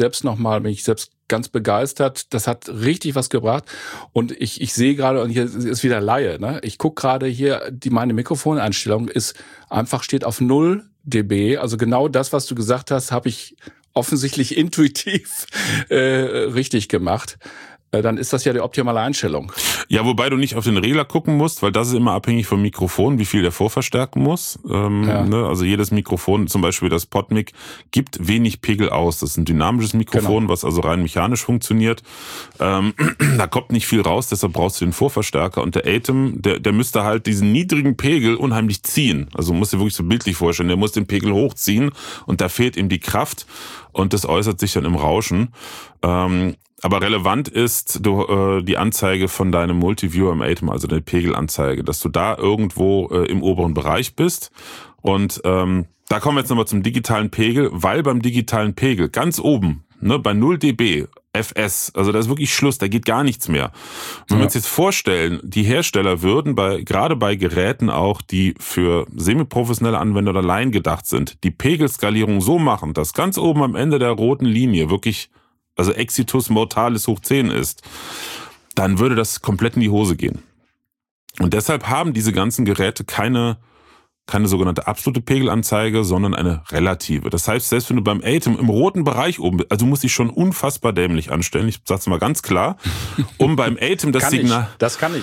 bin ich selbst ganz begeistert. Das hat richtig was gebracht. Und ich sehe gerade, und hier ist wieder Laie, ne? Ich gucke gerade hier, meine Mikrofoneinstellung steht auf 0 dB. Also genau das, was du gesagt hast, habe ich offensichtlich intuitiv richtig gemacht. dann ist das ja die optimale Einstellung. Ja, wobei du nicht auf den Regler gucken musst, weil das ist immer abhängig vom Mikrofon, wie viel der vorverstärken muss. Ne? Also jedes Mikrofon, zum Beispiel das PodMic, gibt wenig Pegel aus. Das ist ein dynamisches Mikrofon, was also rein mechanisch funktioniert. Da kommt nicht viel raus, deshalb brauchst du den Vorverstärker. Und der ATEM, der müsste halt diesen niedrigen Pegel unheimlich ziehen. Also musst du dir wirklich so bildlich vorstellen, der muss den Pegel hochziehen und da fehlt ihm die Kraft und das äußert sich dann im Rauschen. Aber relevant ist die Anzeige von deinem Multiviewer im ATEM, also eine Pegelanzeige, dass du da irgendwo im oberen Bereich bist. Und da kommen wir jetzt nochmal zum digitalen Pegel, weil beim digitalen Pegel ganz oben, ne, bei 0 dB FS, also da ist wirklich Schluss, da geht gar nichts mehr. Wenn wir uns jetzt vorstellen, die Hersteller würden gerade bei Geräten auch, die für semiprofessionelle Anwender oder Laien gedacht sind, die Pegelskalierung so machen, dass ganz oben am Ende der roten Linie wirklich, also Exitus Mortalis hoch 10 ist, dann würde das komplett in die Hose gehen. Und deshalb haben diese ganzen Geräte keine sogenannte absolute Pegelanzeige, sondern eine relative. Das heißt, selbst wenn du beim ATEM im roten Bereich oben bist, also du musst dich schon unfassbar dämlich anstellen, ich sag's mal ganz klar, um beim ATEM das Signal... Das kann ich.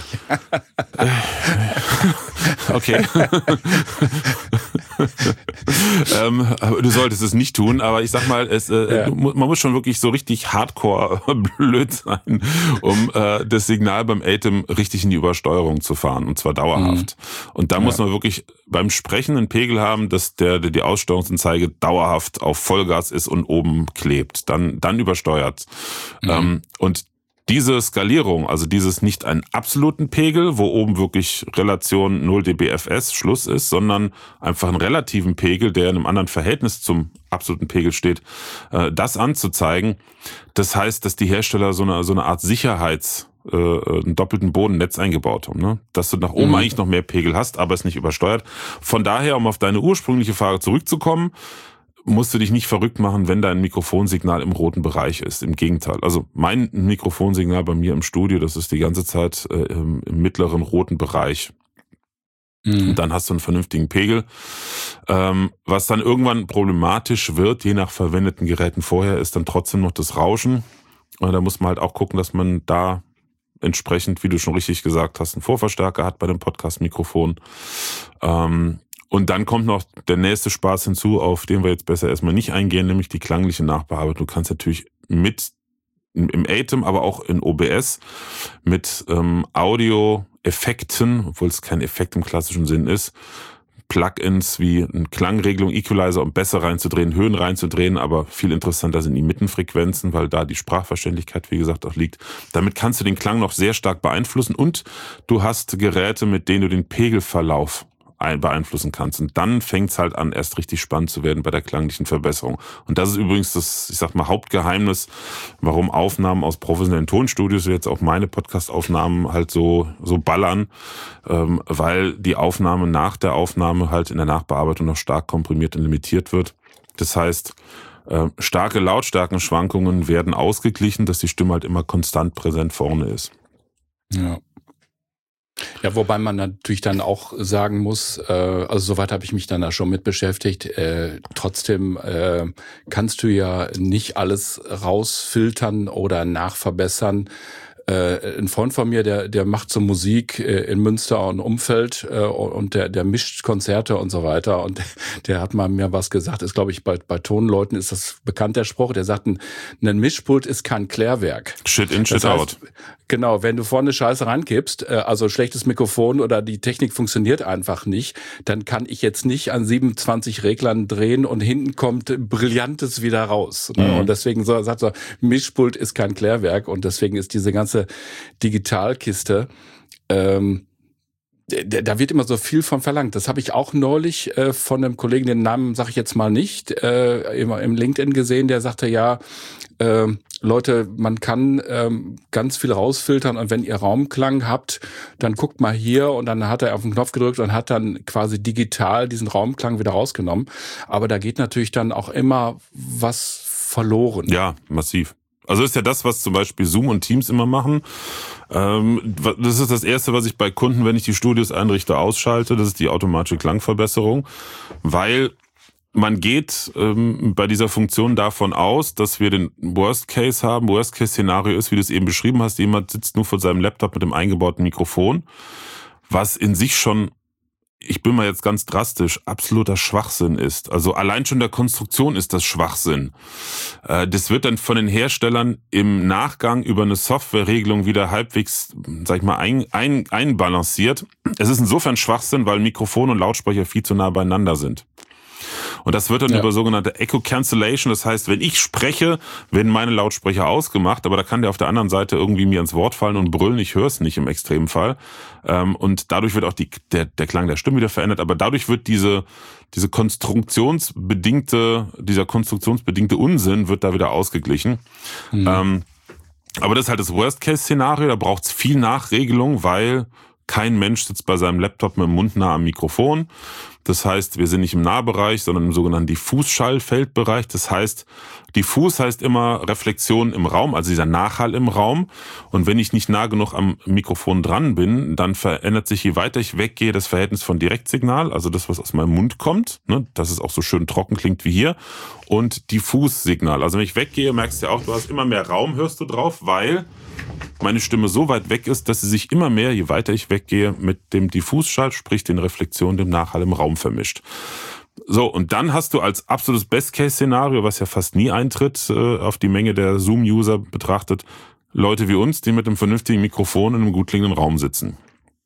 Okay. Du solltest es nicht tun, aber ich sag mal, man muss schon wirklich so richtig hardcore blöd sein, um das Signal beim ATEM richtig in die Übersteuerung zu fahren, und zwar dauerhaft. Und da muss man wirklich beim Sprechen einen Pegel haben, dass die Aussteuerungsanzeige dauerhaft auf Vollgas ist und oben klebt. Dann übersteuert. Und diese Skalierung, also dieses nicht einen absoluten Pegel, wo oben wirklich Relation 0 dB FS Schluss ist, sondern einfach einen relativen Pegel, der in einem anderen Verhältnis zum absoluten Pegel steht, das anzuzeigen. Das heißt, dass die Hersteller so eine Art einen doppelten Bodennetz eingebaut haben, ne? Dass du nach oben eigentlich noch mehr Pegel hast, aber es nicht übersteuert. Von daher, um auf deine ursprüngliche Frage zurückzukommen, musst du dich nicht verrückt machen, wenn dein Mikrofonsignal im roten Bereich ist. Im Gegenteil. Also mein Mikrofonsignal bei mir im Studio, das ist die ganze Zeit im mittleren roten Bereich. Und dann hast du einen vernünftigen Pegel. Was dann irgendwann problematisch wird, je nach verwendeten Geräten vorher, ist dann trotzdem noch das Rauschen. Und da muss man halt auch gucken, dass man da entsprechend, wie du schon richtig gesagt hast, einen Vorverstärker hat bei dem Podcast-Mikrofon. Und dann kommt noch der nächste Spaß hinzu, auf den wir jetzt besser erstmal nicht eingehen, nämlich die klangliche Nachbearbeitung. Du kannst natürlich im ATEM, aber auch in OBS mit Audio-Effekten, obwohl es kein Effekt im klassischen Sinn ist, Plugins wie eine Klangregelung, Equalizer, um besser reinzudrehen, Höhen reinzudrehen, aber viel interessanter sind die Mittenfrequenzen, weil da die Sprachverständlichkeit, wie gesagt, auch liegt. Damit kannst du den Klang noch sehr stark beeinflussen und du hast Geräte, mit denen du den Pegelverlauf beeinflussen kannst. Und dann fängt es halt an, erst richtig spannend zu werden bei der klanglichen Verbesserung. Und das ist übrigens das, ich sag mal, Hauptgeheimnis, warum Aufnahmen aus professionellen Tonstudios, jetzt auch meine Podcast-Aufnahmen halt so ballern, weil die Aufnahme nach der Aufnahme halt in der Nachbearbeitung noch stark komprimiert und limitiert wird. Das heißt, starke Lautstärkenschwankungen werden ausgeglichen, dass die Stimme halt immer konstant präsent vorne ist. Ja. Ja, wobei man natürlich dann auch sagen muss, also soweit habe ich mich dann da schon mit beschäftigt, trotzdem kannst du ja nicht alles rausfiltern oder nachverbessern. Ein Freund von mir, der macht so Musik in Münster und Umfeld und der mischt Konzerte und so weiter und der hat mal mir was gesagt, ist glaube ich bei Tonleuten ist das bekannt der Spruch, der sagt, ein Mischpult ist kein Klärwerk. Shit in, shit out. Genau, wenn du vorne Scheiße rankippst, also schlechtes Mikrofon oder die Technik funktioniert einfach nicht, dann kann ich jetzt nicht an 27 Reglern drehen und hinten kommt Brillantes wieder raus. Mhm. Und deswegen sagt er, Mischpult ist kein Klärwerk und deswegen ist diese ganze Digitalkiste, da wird immer so viel von verlangt. Das habe ich auch neulich von einem Kollegen, den Namen sage ich jetzt mal nicht, im LinkedIn gesehen, der sagte, ja, Leute, man kann ganz viel rausfiltern und wenn ihr Raumklang habt, dann guckt mal hier und dann hat er auf den Knopf gedrückt und hat dann quasi digital diesen Raumklang wieder rausgenommen. Aber da geht natürlich dann auch immer was verloren. Ja, massiv. Also ist ja das, was zum Beispiel Zoom und Teams immer machen. Das ist das Erste, was ich bei Kunden, wenn ich die Studios einrichte, ausschalte. Das ist die automatische Klangverbesserung, weil man geht bei dieser Funktion davon aus, dass wir den Worst Case haben. Worst Case Szenario ist, wie du es eben beschrieben hast, jemand sitzt nur vor seinem Laptop mit dem eingebauten Mikrofon, was in sich schon, ich bin mal jetzt ganz drastisch, absoluter Schwachsinn ist. Also allein schon der Konstruktion ist das Schwachsinn. Das wird dann von den Herstellern im Nachgang über eine Softwareregelung wieder halbwegs, sag ich mal, einbalanciert. Es ist insofern Schwachsinn, weil Mikrofon und Lautsprecher viel zu nah beieinander sind. Und das wird dann über sogenannte Echo Cancellation, das heißt, wenn ich spreche, werden meine Lautsprecher ausgemacht, aber da kann der auf der anderen Seite irgendwie mir ins Wort fallen und brüllen, ich höre es nicht im Extremfall. Und dadurch wird auch der Klang der Stimme wieder verändert, aber dadurch wird dieser konstruktionsbedingte Unsinn wird da wieder ausgeglichen. Aber das ist halt das Worst-Case-Szenario, da braucht es viel Nachregelung, weil kein Mensch sitzt bei seinem Laptop mit dem Mund nah am Mikrofon. Das heißt, wir sind nicht im Nahbereich, sondern im sogenannten Diffusschallfeldbereich. Das heißt, diffus heißt immer Reflexion im Raum, also dieser Nachhall im Raum. Und wenn ich nicht nah genug am Mikrofon dran bin, dann verändert sich, je weiter ich weggehe, das Verhältnis von Direktsignal, also das, was aus meinem Mund kommt, ne, dass es auch so schön trocken klingt wie hier, und Diffussignal. Also wenn ich weggehe, merkst du ja auch, du hast immer mehr Raum, hörst du drauf, weil meine Stimme so weit weg ist, dass sie sich immer mehr, je weiter ich weggehe, mit dem Diffusschall, sprich den Reflexionen, dem Nachhall im Raum vermischt. So, und dann hast du als absolutes Best-Case-Szenario, was ja fast nie eintritt, auf die Menge der Zoom-User betrachtet, Leute wie uns, die mit einem vernünftigen Mikrofon in einem gut klingenden Raum sitzen.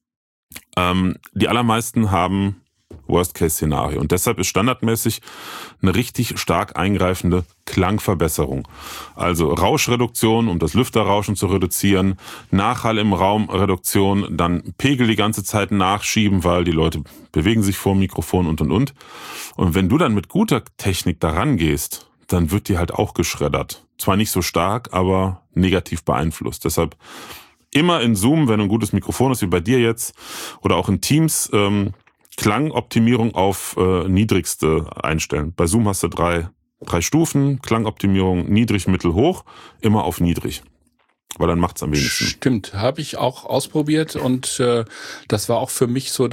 Die allermeisten haben Worst-Case-Szenario. Und deshalb ist standardmäßig eine richtig stark eingreifende Klangverbesserung. Also Rauschreduktion, um das Lüfterrauschen zu reduzieren, Nachhall im Raum Reduktion, dann Pegel die ganze Zeit nachschieben, weil die Leute bewegen sich vor dem Mikrofon und. Und wenn du dann mit guter Technik daran gehst, dann wird die halt auch geschreddert. Zwar nicht so stark, aber negativ beeinflusst. Deshalb immer in Zoom, wenn du ein gutes Mikrofon hast, wie bei dir jetzt, oder auch in Teams, Klangoptimierung auf niedrigste einstellen. Bei Zoom hast du drei Stufen, Klangoptimierung niedrig, mittel, hoch, immer auf niedrig. Weil dann macht's am wenigsten. Stimmt, habe ich auch ausprobiert und das war auch für mich so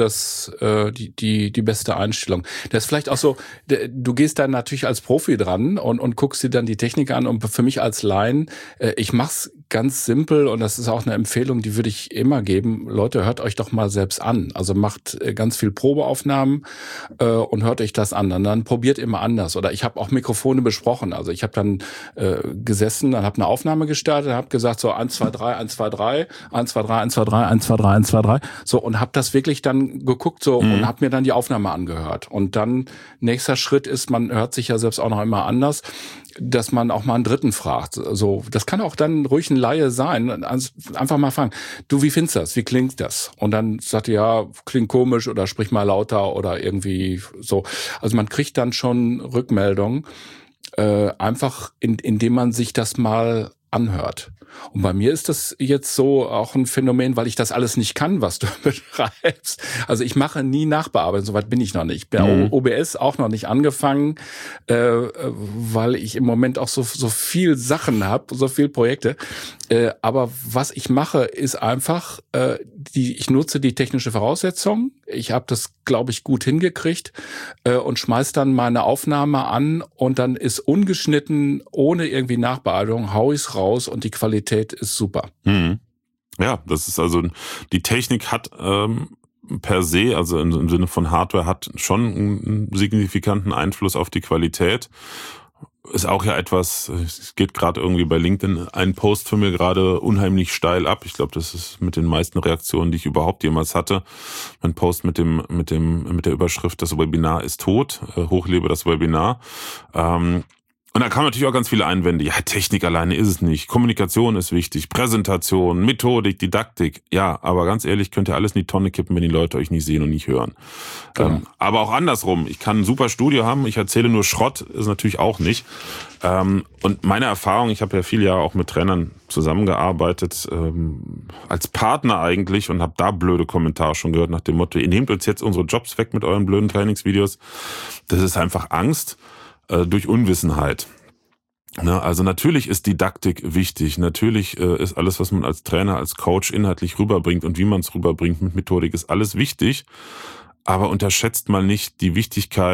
die beste Einstellung. Das ist vielleicht auch so, du gehst dann natürlich als Profi dran und guckst dir dann die Technik an, und für mich als Laien, ich mach's ganz simpel, und das ist auch eine Empfehlung, die würde ich immer geben. Leute, hört euch doch mal selbst an. Also macht ganz viel Probeaufnahmen und hört euch das an. Und dann probiert immer anders. Oder ich habe auch Mikrofone besprochen. Also ich habe dann gesessen, dann habe eine Aufnahme gestartet, habe gesagt so 1, 2, 3, 1, 2, 3, 1, 2, 3, 1, 2, 3, 1, 2, 3, 1, 2, 3. So, und habe das wirklich dann geguckt so und habe mir dann die Aufnahme angehört. Und dann nächster Schritt ist, man hört sich ja selbst auch noch immer anders, dass man auch mal einen Dritten fragt. So, das kann auch dann ruhig ein Laie sein. Also einfach mal fragen, du, wie findest du das? Wie klingt das? Und dann sagt er, ja, klingt komisch oder sprich mal lauter oder irgendwie so. Also man kriegt dann schon Rückmeldungen, einfach indem man sich das mal anhört. Und bei mir ist das jetzt so auch ein Phänomen, weil ich das alles nicht kann, was du betreibst. Also ich mache nie Nachbearbeitung, soweit bin ich noch nicht. Bei OBS auch noch nicht angefangen, weil ich im Moment auch so viel Sachen habe, so viel Projekte. Aber was ich mache, ist einfach, ich nutze die technische Voraussetzung. Ich habe das, glaube ich, gut hingekriegt und schmeiß dann meine Aufnahme an, und dann ist ungeschnitten, ohne irgendwie Nachbearbeitung, hau ich's raus und die Qualität ist super. Ja, das ist also, die Technik hat per se, also im Sinne von Hardware, hat schon einen signifikanten Einfluss auf die Qualität. Ist auch ja etwas, es geht gerade irgendwie bei LinkedIn ein Post von mir gerade unheimlich steil ab. Ich glaube, das ist mit den meisten Reaktionen, die ich überhaupt jemals hatte. Mein Post mit der Überschrift, das Webinar ist tot, hochlebe das Webinar. Und da kamen natürlich auch ganz viele Einwände. Ja, Technik alleine ist es nicht. Kommunikation ist wichtig, Präsentation, Methodik, Didaktik. Ja, aber ganz ehrlich, könnt ihr alles in die Tonne kippen, wenn die Leute euch nicht sehen und nicht hören. Genau. Aber auch andersrum. Ich kann ein super Studio haben, ich erzähle nur Schrott, ist natürlich auch nicht. Und meine Erfahrung, ich habe ja viele Jahre auch mit Trainern zusammengearbeitet, als Partner eigentlich, und habe da blöde Kommentare schon gehört nach dem Motto, ihr nehmt uns jetzt unsere Jobs weg mit euren blöden Trainingsvideos. Das ist einfach Angst durch Unwissenheit. Also natürlich ist Didaktik wichtig, natürlich ist alles, was man als Trainer, als Coach inhaltlich rüberbringt und wie man es rüberbringt mit Methodik, ist alles wichtig, aber unterschätzt mal nicht die Wichtigkeit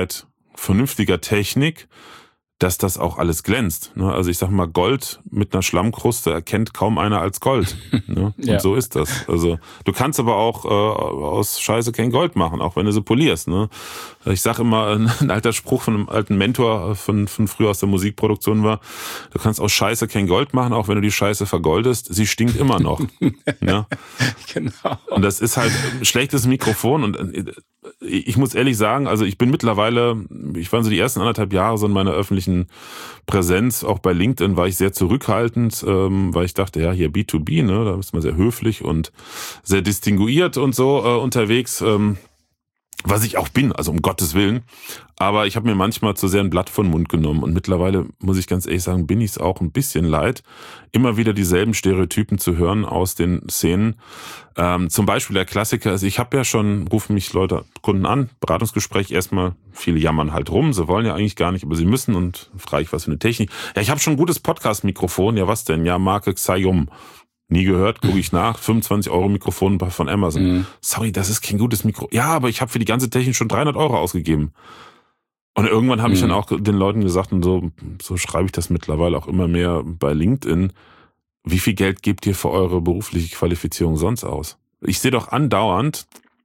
vernünftiger Technik, dass das auch alles glänzt. Also ich sag mal, Gold mit einer Schlammkruste erkennt kaum einer als Gold. Und so ist das. Also du kannst aber auch aus Scheiße kein Gold machen, auch wenn du sie polierst. Ich sag immer, ein alter Spruch von einem alten Mentor von früher aus der Musikproduktion war, du kannst aus Scheiße kein Gold machen, auch wenn du die Scheiße vergoldest, sie stinkt immer noch. Ja? Genau. Und das ist halt ein schlechtes Mikrofon und ich muss ehrlich sagen, also ich bin mittlerweile, ich war so die ersten 1,5 Jahre so in meiner öffentlichen Präsenz, auch bei LinkedIn war ich sehr zurückhaltend, weil ich dachte, ja, hier B2B, da ist man sehr höflich und sehr distinguiert und so unterwegs, was ich auch bin, also um Gottes Willen. Aber ich habe mir manchmal zu sehr ein Blatt vor den Mund genommen und mittlerweile, muss ich ganz ehrlich sagen, bin ich es auch ein bisschen leid, immer wieder dieselben Stereotypen zu hören aus den Szenen. Zum Beispiel der Klassiker, also ich habe ja schon, rufen mich Kunden an, Beratungsgespräch, erstmal, viele jammern halt rum, sie wollen ja eigentlich gar nicht, aber sie müssen und frage ich, was für eine Technik. Ja, ich habe schon ein gutes Podcast-Mikrofon, ja was denn? Ja, Marke Xiaomi. Nie gehört, gucke ich nach, 25 € Mikrofon von Amazon. Sorry, das ist kein gutes Mikro. Ja, aber ich habe für die ganze Technik schon 300 € ausgegeben. Und irgendwann habe ich dann auch den Leuten gesagt, und so schreibe ich das mittlerweile auch immer mehr bei LinkedIn, wie viel Geld gebt ihr für eure berufliche Qualifizierung sonst aus? Ich sehe doch andauernd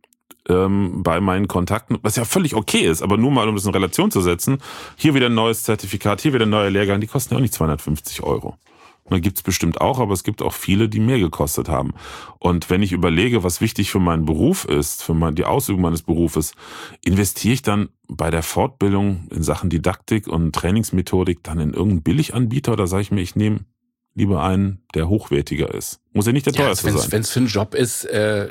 bei meinen Kontakten, was ja völlig okay ist, aber nur mal, um das in Relation zu setzen, hier wieder ein neues Zertifikat, hier wieder ein neuer Lehrgang, die kosten ja auch nicht 250 €. Da gibt's bestimmt auch, aber es gibt auch viele, die mehr gekostet haben. Und wenn ich überlege, was wichtig für meinen Beruf ist, für die Ausübung meines Berufes, investiere ich dann bei der Fortbildung in Sachen Didaktik und Trainingsmethodik dann in irgendeinen Billiganbieter oder sage ich mir, ich nehme lieber einen, der hochwertiger ist? Muss ja nicht der teuerste sein. Wenn es für einen Job ist,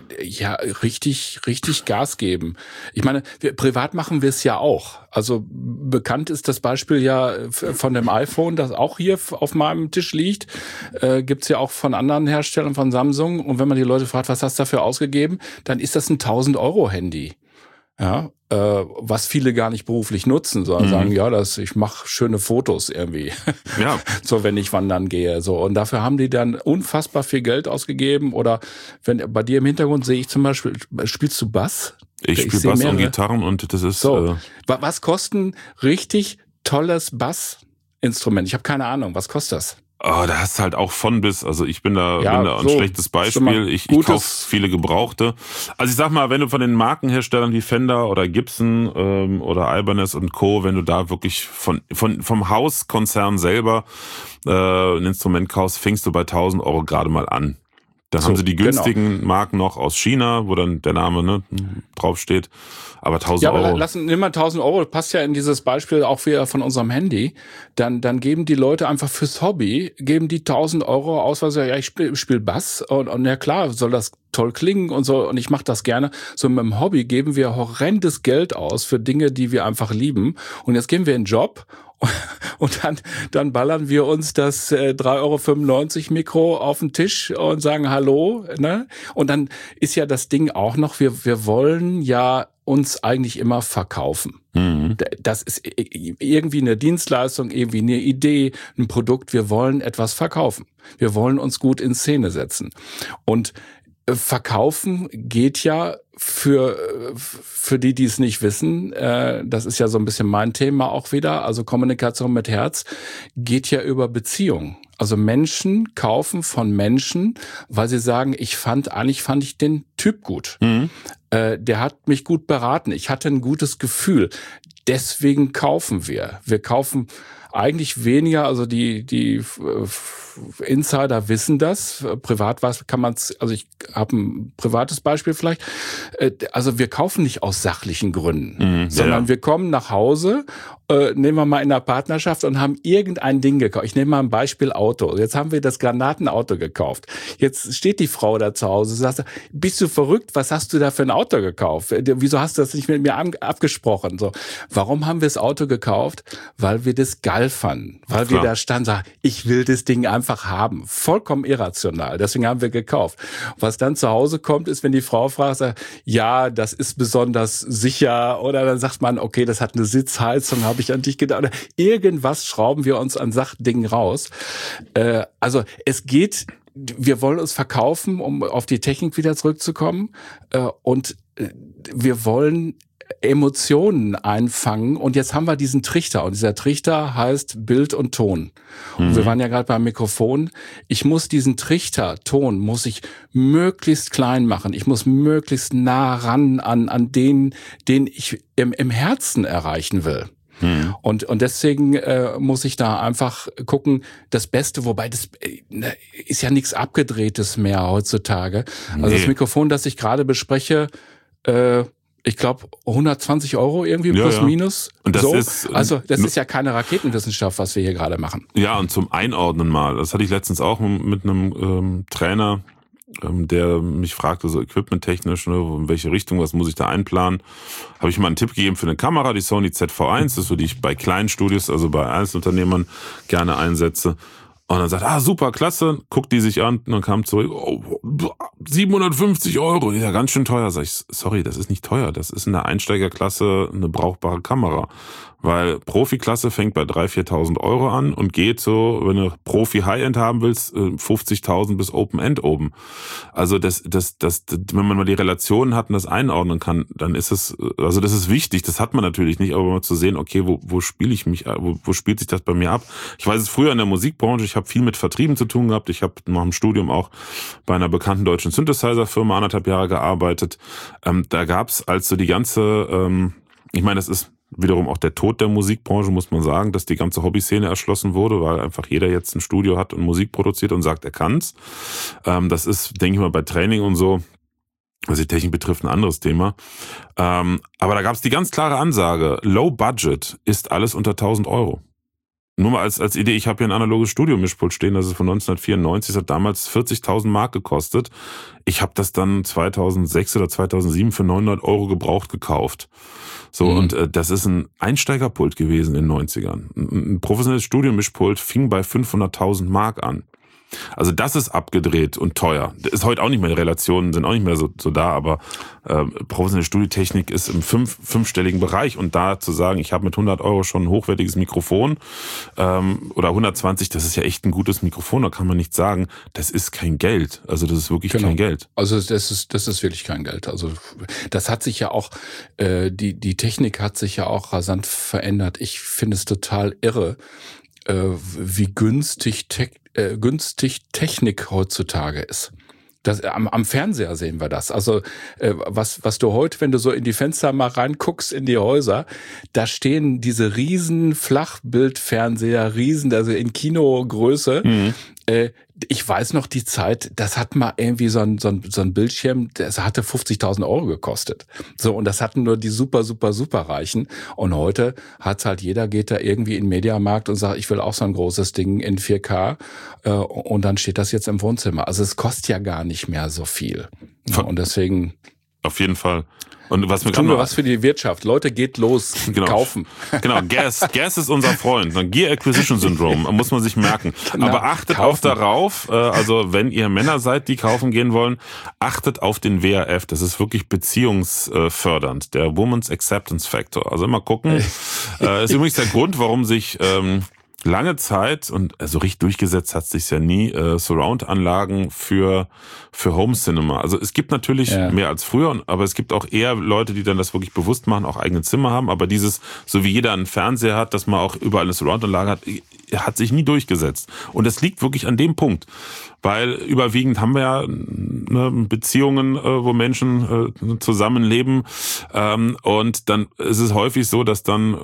richtig Gas geben. Ich meine, privat machen wir es ja auch. Also bekannt ist das Beispiel ja von dem iPhone, das auch hier auf meinem Tisch liegt. Gibt's ja auch von anderen Herstellern, von Samsung. Und wenn man die Leute fragt, was hast du dafür ausgegeben, dann ist das ein 1.000 € Handy. Ja, was viele gar nicht beruflich nutzen, sondern sagen, ja, ich mache schöne Fotos irgendwie. Ja. So, wenn ich wandern gehe, so. Und dafür haben die dann unfassbar viel Geld ausgegeben. Oder wenn bei dir im Hintergrund sehe ich zum Beispiel, spielst du Bass? Ich spiele Bass und Gitarren und das ist so. Was kostet ein richtig tolles Bassinstrument? Ich habe keine Ahnung. Was kostet das? Oh, da hast du halt auch von bis, also ich bin da ein schlechtes Beispiel. Ich kaufe viele Gebrauchte. Also ich sag mal, wenn du von den Markenherstellern wie Fender oder Gibson oder Ibanez und Co., wenn du da wirklich vom Hauskonzern selber ein Instrument kaufst, fängst du bei 1.000 € gerade mal an. Da haben sie die günstigen Marken noch aus China, wo dann der Name draufsteht. Aber 1.000 €. Ja, aber nimm mal 1.000 €, passt ja in dieses Beispiel auch wieder von unserem Handy. Dann geben die Leute einfach fürs Hobby, geben die 1.000 € aus, weil sie sagen, ja, ich spiel Bass und ja klar, soll das toll klingen und so und ich mache das gerne. So mit dem Hobby geben wir horrendes Geld aus für Dinge, die wir einfach lieben. Und jetzt gehen wir in den Job und dann ballern wir uns das 3,95 € Mikro auf den Tisch und sagen Hallo, ne? Und dann ist ja das Ding auch noch, wir wollen ja uns eigentlich immer verkaufen. Das ist irgendwie eine Dienstleistung, irgendwie eine Idee, ein Produkt. Wir wollen etwas verkaufen. Wir wollen uns gut in Szene setzen. Und verkaufen geht ja für die es nicht wissen, das ist ja so ein bisschen mein Thema auch wieder, also Kommunikation mit Herz, geht ja über Beziehungen. Also Menschen kaufen von Menschen, weil sie sagen, eigentlich fand ich den Typ gut. Der hat mich gut beraten, ich hatte ein gutes Gefühl. Deswegen kaufen wir. Wir kaufen eigentlich weniger, also die Insider wissen das, privat kann man's, also ich habe ein privates Beispiel vielleicht, also wir kaufen nicht aus sachlichen Gründen, sondern wir kommen nach Hause, nehmen wir mal in der Partnerschaft und haben irgendein Ding gekauft. Ich nehme mal ein Beispiel Auto. Jetzt haben wir das Granatenauto gekauft. Jetzt steht die Frau da zu Hause, sagt, bist du verrückt? Was hast du da für ein Auto gekauft? Wieso hast du das nicht mit mir abgesprochen? So, warum haben wir das Auto gekauft? Weil wir das geil fanden. Weil wir da standen, sagen, ich will das Ding einfach haben. Vollkommen irrational. Deswegen haben wir gekauft. Was dann zu Hause kommt, ist, wenn die Frau fragt, sagt, ja, das ist besonders sicher. Oder dann sagt man, okay, das hat eine Sitzheizung, habe ich an dich gedacht. Oder irgendwas schrauben wir uns an Sachdingen raus. Also es geht, wir wollen uns verkaufen, um auf die Technik wieder zurückzukommen. Und wir wollen Emotionen einfangen. Und jetzt haben wir diesen Trichter. Und dieser Trichter heißt Bild und Ton. Und wir waren ja gerade beim Mikrofon. Ich muss diesen Trichter-Ton muss ich möglichst klein machen. Ich muss möglichst nah ran an den ich im Herzen erreichen will. Und deswegen muss ich da einfach gucken, das Beste, wobei das ist ja nichts Abgedrehtes mehr heutzutage. Also das Mikrofon, das ich gerade bespreche, ich glaube 120 € irgendwie plus minus. Und das so. Das ist ja keine Raketenwissenschaft, was wir hier gerade machen. Ja, und zum Einordnen mal. Das hatte ich letztens auch mit einem Trainer, der mich fragte, so equipmenttechnisch, ne, in welche Richtung, was muss ich da einplanen. Habe ich mal einen Tipp gegeben für eine Kamera, die Sony ZV-1, das ist so, die ich bei kleinen Studios, also bei Einzelunternehmern gerne einsetze. Und dann sagt, super, klasse, guckt die sich an und dann kam zurück, 750 €, die ist ja ganz schön teuer. Sag ich, sorry, das ist nicht teuer, das ist in der Einsteigerklasse eine brauchbare Kamera. Weil Profiklasse fängt bei 3.000, 4.000 € an und geht so, wenn du Profi-High-End haben willst, 50.000 bis Open-End oben. Also wenn man mal die Relationen hat und das einordnen kann, dann ist es, also das ist wichtig, das hat man natürlich nicht, aber mal zu sehen, okay, wo spiele ich mich, wo spielt sich das bei mir ab? Ich weiß es früher in der Musikbranche, ich habe viel mit Vertrieben zu tun gehabt, ich habe nach dem Studium auch bei einer bekannten deutschen Synthesizer-Firma 1,5 Jahre gearbeitet. Da gab's also die ganze, ich meine, das ist wiederum auch der Tod der Musikbranche, muss man sagen, dass die ganze Hobbyszene erschlossen wurde, weil einfach jeder jetzt ein Studio hat und Musik produziert und sagt, er kann's. Das ist, denke ich mal, bei Training und so, was die Technik betrifft, ein anderes Thema. Aber da gab es die ganz klare Ansage, Low Budget ist alles unter 1.000 €. Nur mal als Idee, ich habe hier ein analoges Studio-Mischpult stehen, das ist von 1994, das hat damals 40.000 Mark gekostet. Ich habe das dann 2006 oder 2007 für 900 € gebraucht gekauft. So, und das ist ein Einsteigerpult gewesen in den 90ern. Ein professionelles Studio-Mischpult fing bei 500.000 Mark an. Also das ist abgedreht und teuer. Das ist heute auch nicht mehr, die Relationen sind auch nicht mehr so da, aber professionelle Studiotechnik ist im fünfstelligen Bereich und da zu sagen, ich habe mit 100 € schon ein hochwertiges Mikrofon oder 120, das ist ja echt ein gutes Mikrofon, da kann man nicht sagen, das ist kein Geld. Also das ist wirklich kein Geld. Also das ist wirklich kein Geld. Also das hat sich ja auch, die Technik hat sich ja auch rasant verändert. Ich finde es total irre, wie günstig Technik heutzutage ist. Das, am Fernseher sehen wir das. Also was du heute, wenn du so in die Fenster mal reinguckst in die Häuser, da stehen diese riesen Flachbildfernseher, also in Kinogröße. Ich weiß noch die Zeit, das hat mal irgendwie so ein Bildschirm, das hatte 50.000 € gekostet. So, und das hatten nur die super Reichen. Und heute hat's halt jeder, geht da irgendwie in den Mediamarkt und sagt, ich will auch so ein großes Ding in 4K. Und dann steht das jetzt im Wohnzimmer. Also es kostet ja gar nicht mehr so viel. Und deswegen. Auf jeden Fall. Und was mir tun wir was für die Wirtschaft. Leute, geht los, kaufen. Genau, Gas ist unser Freund. Gear Acquisition Syndrome, muss man sich merken. Genau. Aber achtet auch darauf, also wenn ihr Männer seid, die kaufen gehen wollen, achtet auf den WAF. Das ist wirklich beziehungsfördernd, der Woman's Acceptance Factor. Also immer gucken. Ist übrigens der Grund, warum sich lange Zeit, und so richtig durchgesetzt hat sich's ja nie, Surround-Anlagen für Home Cinema. Also es gibt natürlich mehr als früher, aber es gibt auch eher Leute, die dann das wirklich bewusst machen, auch eigene Zimmer haben. Aber dieses, so wie jeder einen Fernseher hat, dass man auch überall eine Surround-Anlage hat sich nie durchgesetzt. Und das liegt wirklich an dem Punkt. Weil überwiegend haben wir ja Beziehungen, wo Menschen zusammenleben. Und dann ist es häufig so, dass dann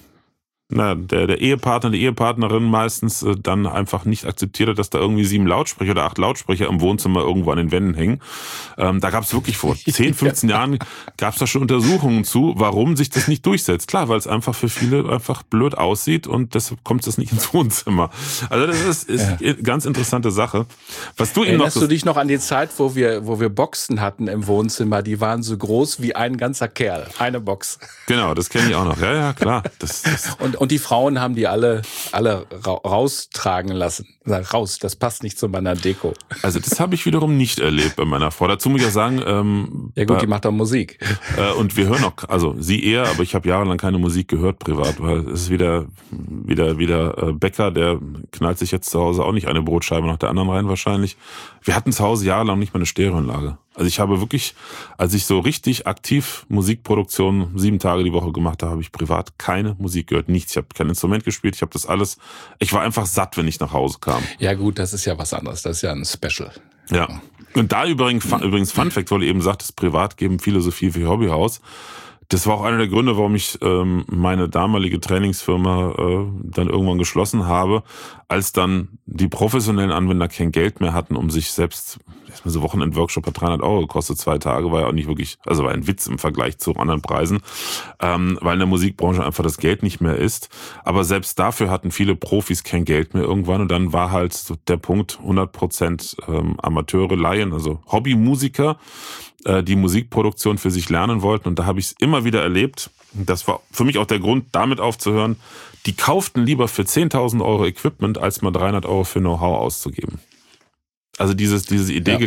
der Ehepartner, die Ehepartnerin meistens dann einfach nicht akzeptiert hat, dass da irgendwie 7 Lautsprecher oder 8 Lautsprecher im Wohnzimmer irgendwo an den Wänden hängen. Da gab es wirklich vor 10, 15 Jahren gab es da schon Untersuchungen zu, warum sich das nicht durchsetzt. Klar, weil es einfach für viele einfach blöd aussieht und deshalb kommt das nicht ins Wohnzimmer. Also das ist eine ganz interessante Sache. Was du Erinnerst du dich noch an die Zeit, wo wir Boxen hatten im Wohnzimmer? Die waren so groß wie ein ganzer Kerl. Eine Box. Genau, das kenne ich auch noch. Ja, klar. Und die Frauen haben die alle raustragen lassen. Sag, raus, das passt nicht zu meiner Deko. Also das habe ich wiederum nicht erlebt bei meiner Frau. Dazu muss ich ja sagen... ja gut, die macht auch Musik. Und wir hören auch, also sie eher, aber ich habe jahrelang keine Musik gehört privat, weil es ist wieder Bäcker, der knallt sich jetzt zu Hause auch nicht eine Brotscheibe nach der anderen rein wahrscheinlich. Wir hatten zu Hause jahrelang nicht mal eine Stereoanlage. Also ich habe wirklich, als ich so richtig aktiv Musikproduktion 7 Tage die Woche gemacht habe, habe ich privat keine Musik gehört, nichts. Ich habe kein Instrument gespielt, ich habe das alles, ich war einfach satt, wenn ich nach Hause kam. Ja gut, das ist ja was anderes, das ist ja ein Special. Ja, und da übrigens Fun Fact, weil du eben sagtest, privat geben Philosophie für Hobbyhaus. Das war auch einer der Gründe, warum ich meine damalige Trainingsfirma dann irgendwann geschlossen habe, als dann die professionellen Anwender kein Geld mehr hatten, um sich selbst, erstmal so Wochenend-Workshop hat 300 € gekostet, 2 Tage, war ja auch nicht wirklich, also war ein Witz im Vergleich zu anderen Preisen, weil in der Musikbranche einfach das Geld nicht mehr ist. Aber selbst dafür hatten viele Profis kein Geld mehr irgendwann und dann war halt so der Punkt 100% Amateure, Laien, also Hobbymusiker, die Musikproduktion für sich lernen wollten. Und da habe ich es immer wieder erlebt. Das war für mich auch der Grund, damit aufzuhören. Die kauften lieber für 10.000 € Equipment, als mal 300 € für Know-how auszugeben. Also diese Idee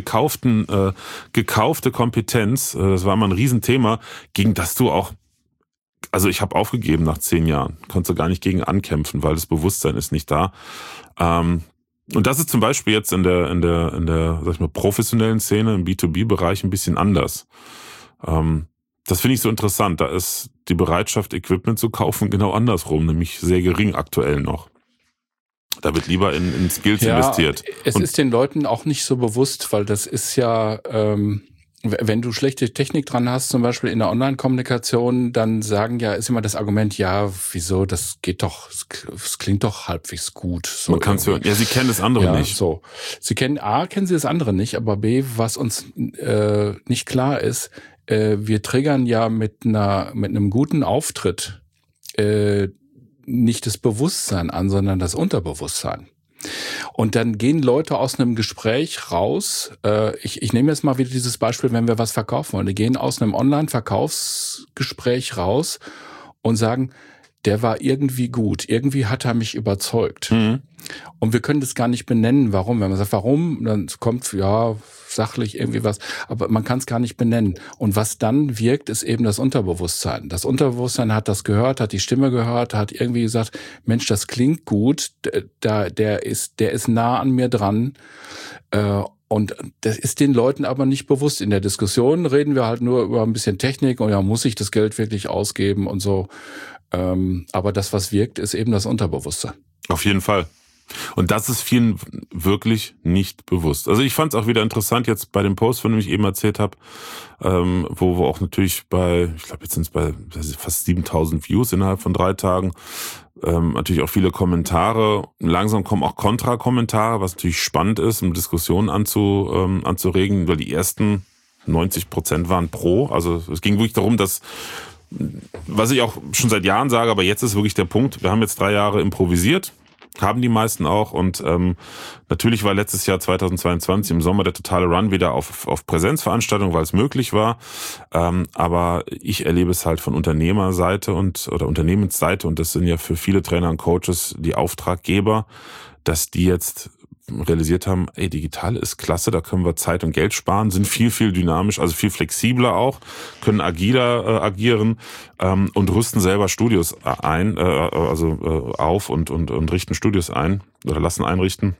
gekaufte Kompetenz, das war immer ein Riesenthema, gegen das du auch, also ich habe aufgegeben nach 10 Jahren, konntest du gar nicht gegen ankämpfen, weil das Bewusstsein ist nicht da. Und das ist zum Beispiel jetzt in der, sag ich mal, professionellen Szene, im B2B-Bereich ein bisschen anders. Das finde ich so interessant. Da ist die Bereitschaft, Equipment zu kaufen, genau andersrum, nämlich sehr gering aktuell noch. Da wird lieber in Skills investiert. Es ist den Leuten auch nicht so bewusst, weil das ist ja, wenn du schlechte Technik dran hast, zum Beispiel in der Online-Kommunikation, dann ist immer das Argument, ja, wieso, das geht doch, es klingt doch halbwegs gut. So man kann es hören. Ja, sie kennen das andere nicht. So. Kennen sie das andere nicht, aber B, was uns nicht klar ist, wir triggern ja mit einem guten Auftritt nicht das Bewusstsein an, sondern das Unterbewusstsein. Und dann gehen Leute aus einem Gespräch raus, ich nehme jetzt mal wieder dieses Beispiel, wenn wir was verkaufen wollen, die gehen aus einem Online-Verkaufsgespräch raus und sagen, der war irgendwie gut, irgendwie hat er mich überzeugt. Mhm. Und wir können das gar nicht benennen, warum. Wenn man sagt, warum, dann kommt, ja, sachlich irgendwie was, aber man kann es gar nicht benennen. Und was dann wirkt, ist eben das Unterbewusstsein. Das Unterbewusstsein hat das gehört, hat die Stimme gehört, hat irgendwie gesagt, Mensch, das klingt gut, der ist nah an mir dran. Und das ist den Leuten aber nicht bewusst. In der Diskussion reden wir halt nur über ein bisschen Technik und ja, muss ich das Geld wirklich ausgeben und so. Aber das, was wirkt, ist eben das Unterbewusste. Auf jeden Fall. Und das ist vielen wirklich nicht bewusst. Also ich fand es auch wieder interessant jetzt bei dem Post, von dem ich eben erzählt habe, wo auch natürlich ich glaube jetzt sind es bei fast 7.000 Views innerhalb von 3 Tagen, natürlich auch viele Kommentare. Langsam kommen auch Kontra-Kommentare, was natürlich spannend ist, um Diskussionen anzuregen, weil die ersten 90% waren pro. Also es ging wirklich darum, dass, was ich auch schon seit Jahren sage, aber jetzt ist wirklich der Punkt, wir haben jetzt 3 Jahre improvisiert, haben die meisten auch und natürlich war letztes Jahr 2022 im Sommer der totale Run wieder auf Präsenzveranstaltungen, weil es möglich war, aber ich erlebe es halt von Unternehmerseite oder Unternehmensseite und das sind ja für viele Trainer und Coaches die Auftraggeber, dass die jetzt realisiert haben, digital ist klasse, da können wir Zeit und Geld sparen, sind viel, viel dynamisch, also viel flexibler auch, können agiler agieren und rüsten selber Studios ein, auf und richten Studios ein oder lassen einrichten.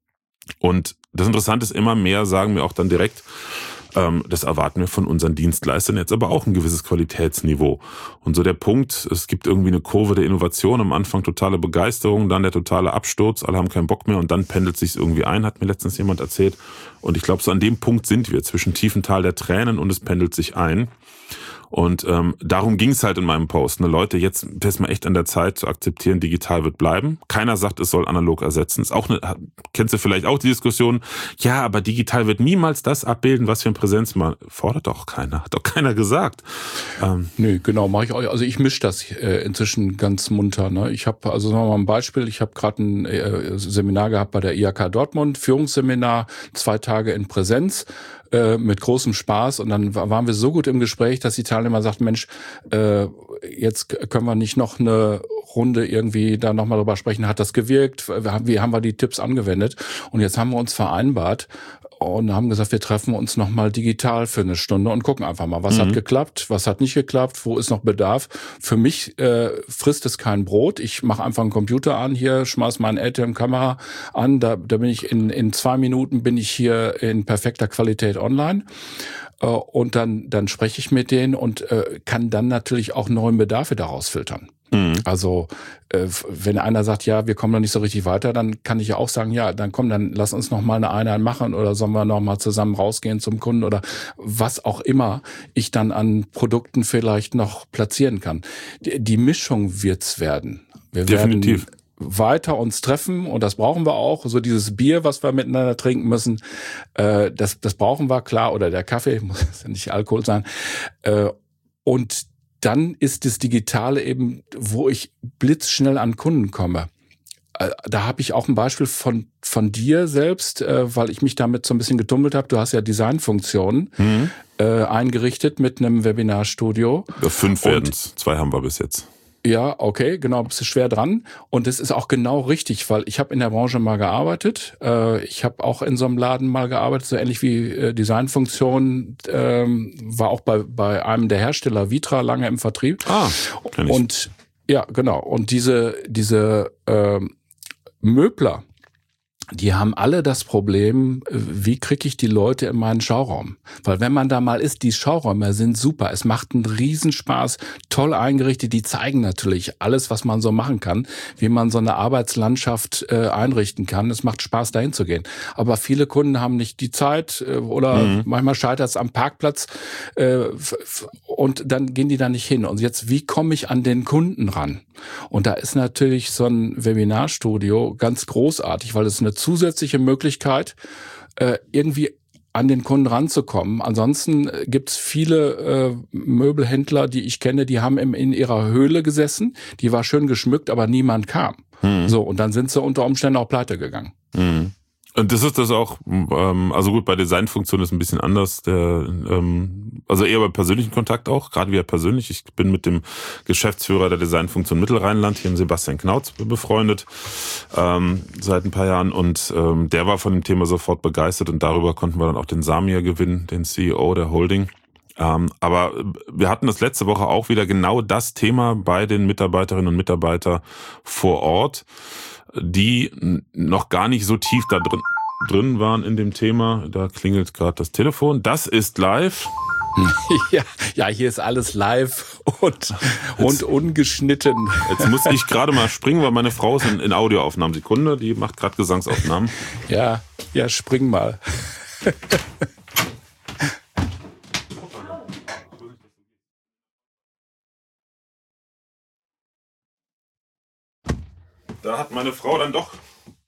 Und das Interessante ist, immer mehr sagen mir auch dann direkt, das erwarten wir von unseren Dienstleistern jetzt aber auch ein gewisses Qualitätsniveau. Und so der Punkt, es gibt irgendwie eine Kurve der Innovation, am Anfang totale Begeisterung, dann der totale Absturz, alle haben keinen Bock mehr und dann pendelt sich's irgendwie ein, hat mir letztens jemand erzählt. Und ich glaube, so an dem Punkt sind wir, zwischen tiefem Tal der Tränen und es pendelt sich ein. Und darum ging es halt in meinem Post. Ne? Leute, jetzt ist mal echt an der Zeit zu akzeptieren, digital wird bleiben. Keiner sagt, es soll analog ersetzen. Ist auch kennst du vielleicht auch die Diskussion, ja, aber digital wird niemals das abbilden, was wir in Präsenz machen. Fordert doch keiner, hat doch keiner gesagt. Nö, genau, mache ich auch. Also ich mische das inzwischen ganz munter. Ne? Ich habe, also sagen wir mal ein Beispiel, ich habe gerade ein Seminar gehabt bei der IHK Dortmund, Führungsseminar, 2 Tage in Präsenz. Mit großem Spaß und dann waren wir so gut im Gespräch, dass die Teilnehmer sagten, Mensch, jetzt können wir nicht noch eine Runde irgendwie da nochmal drüber sprechen, hat das gewirkt, wie haben wir die Tipps angewendet und jetzt haben wir uns vereinbart und haben gesagt, wir treffen uns nochmal digital für eine Stunde und gucken einfach mal, was hat geklappt, was hat nicht geklappt, wo ist noch Bedarf. Für mich frisst es kein Brot. Ich mache einfach einen Computer an hier, schmeiß meine ATEM-Kamera an, da bin ich in 2 Minuten bin ich hier in perfekter Qualität online. Und dann spreche ich mit denen und kann dann natürlich auch neuen Bedarfe daraus filtern. Also wenn einer sagt, ja, wir kommen noch nicht so richtig weiter, dann kann ich ja auch sagen, ja, dann komm, dann lass uns noch mal eine Einheit machen oder sollen wir noch mal zusammen rausgehen zum Kunden oder was auch immer ich dann an Produkten vielleicht noch platzieren kann. Die Mischung wird's werden. Wir Definitiv. werden weiter uns treffen und das brauchen wir auch. So dieses Bier, was wir miteinander trinken müssen, das brauchen wir, klar, oder der Kaffee, muss ja nicht Alkohol sein. Und dann ist das Digitale eben, wo ich blitzschnell an Kunden komme. Da habe ich auch ein Beispiel von dir selbst, weil ich mich damit so ein bisschen getummelt habe. Du hast ja Designfunktionen eingerichtet mit einem Webinarstudio. 5 werden's, 2 haben wir bis jetzt. Ja, okay, genau, bist du schwer dran. Und das ist auch genau richtig, weil ich habe in der Branche mal gearbeitet. Ich habe auch in so einem Laden mal gearbeitet, so ähnlich wie Designfunktion. War auch bei einem der Hersteller, Vitra, lange im Vertrieb. Kenn ich. Und ja, genau. Und diese Möbler, die haben alle das Problem, wie kriege ich die Leute in meinen Schauraum? Weil wenn man da mal ist, die Schauräume sind super. Es macht einen Riesenspaß, toll eingerichtet. Die zeigen natürlich alles, was man so machen kann, wie man so eine Arbeitslandschaft einrichten kann. Es macht Spaß, dahin zu gehen. Aber viele Kunden haben nicht die Zeit oder manchmal scheitert es am Parkplatz und dann gehen die da nicht hin. Und jetzt, wie komme ich an den Kunden ran? Und da ist natürlich so ein Webinarstudio ganz großartig, weil es eine zusätzliche Möglichkeit, irgendwie an den Kunden ranzukommen. Ansonsten gibt's viele Möbelhändler, die ich kenne, die haben in ihrer Höhle gesessen, die war schön geschmückt, aber niemand kam. So, und dann sind sie unter Umständen auch pleite gegangen. Und das ist das auch, also gut, bei Designfunktion ist ein bisschen anders, also eher bei persönlichen Kontakt auch, gerade wieder persönlich. Ich bin mit dem Geschäftsführer der Designfunktion Mittelrheinland, hier Sebastian Knautz, befreundet, seit ein paar Jahren, und der war von dem Thema sofort begeistert und darüber konnten wir dann auch den Samir gewinnen, den CEO der Holding. Aber wir hatten das letzte Woche auch wieder genau das Thema bei den Mitarbeiterinnen und Mitarbeitern vor Ort, die noch gar nicht so tief da drin waren in dem Thema. Da klingelt gerade das Telefon. Das ist live. Ja, hier ist alles live und ungeschnitten. Jetzt muss ich gerade mal springen, weil meine Frau ist in Audioaufnahmen. Sekunde, die macht gerade Gesangsaufnahmen. Ja, spring mal. Da hat meine Frau dann doch...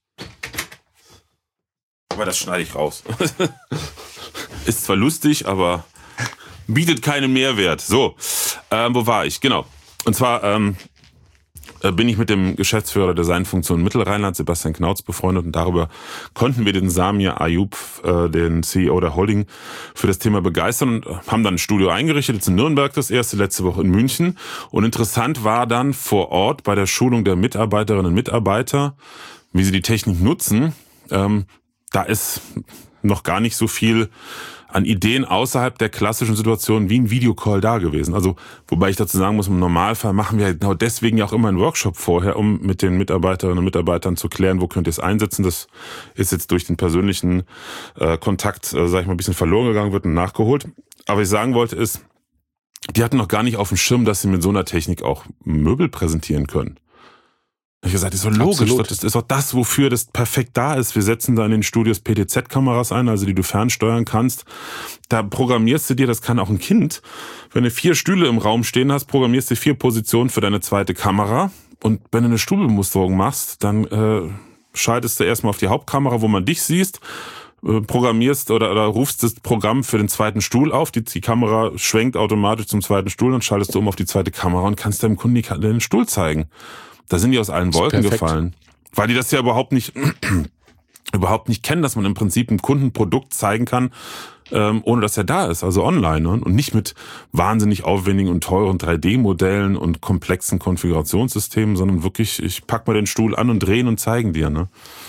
Aber das schneide ich raus. Ist zwar lustig, aber bietet keinen Mehrwert. So, wo war ich? Genau. Und zwar bin ich mit dem Geschäftsführer der Designfunktion Mittelrheinland, Sebastian Knautz, befreundet, und darüber konnten wir den Samir Ayub, den CEO der Holding, für das Thema begeistern und haben dann ein Studio eingerichtet, jetzt in Nürnberg das erste, letzte Woche in München. Und interessant war dann vor Ort bei der Schulung der Mitarbeiterinnen und Mitarbeiter, wie sie die Technik nutzen. Da ist noch gar nicht so viel an Ideen außerhalb der klassischen Situation wie ein Videocall da gewesen. Also, wobei ich dazu sagen muss, im Normalfall machen wir genau deswegen ja auch immer einen Workshop vorher, um mit den Mitarbeiterinnen und Mitarbeitern zu klären, wo könnt ihr es einsetzen. Das ist jetzt durch den persönlichen Kontakt, sag ich mal, ein bisschen verloren gegangen, wird und nachgeholt. Aber was ich sagen wollte ist, die hatten noch gar nicht auf dem Schirm, dass sie mit so einer Technik auch Möbel präsentieren können. Ich habe gesagt, das ist doch logisch, Absolut. das ist doch das, wofür das perfekt da ist. Wir setzen da in den Studios PTZ-Kameras ein, also die du fernsteuern kannst. Da programmierst du dir, das kann auch ein Kind, wenn du 4 Stühle im Raum stehen hast, programmierst du 4 Positionen für deine zweite Kamera. Und wenn du eine Stuhlbemusterung machst, dann schaltest du erstmal auf die Hauptkamera, wo man dich siehst, programmierst oder rufst das Programm für den zweiten Stuhl auf. Die Kamera schwenkt automatisch zum zweiten Stuhl, dann schaltest du um auf die zweite Kamera und kannst deinem Kunden den Stuhl zeigen. Da sind die aus allen Wolken gefallen. Weil die das ja überhaupt nicht kennen, dass man im Prinzip einem Kunden ein Produkt zeigen kann, ohne dass er da ist, also online. Ne? Und nicht mit wahnsinnig aufwendigen und teuren 3D-Modellen und komplexen Konfigurationssystemen, sondern wirklich, ich pack mal den Stuhl an und drehen und zeigen dir. Ne?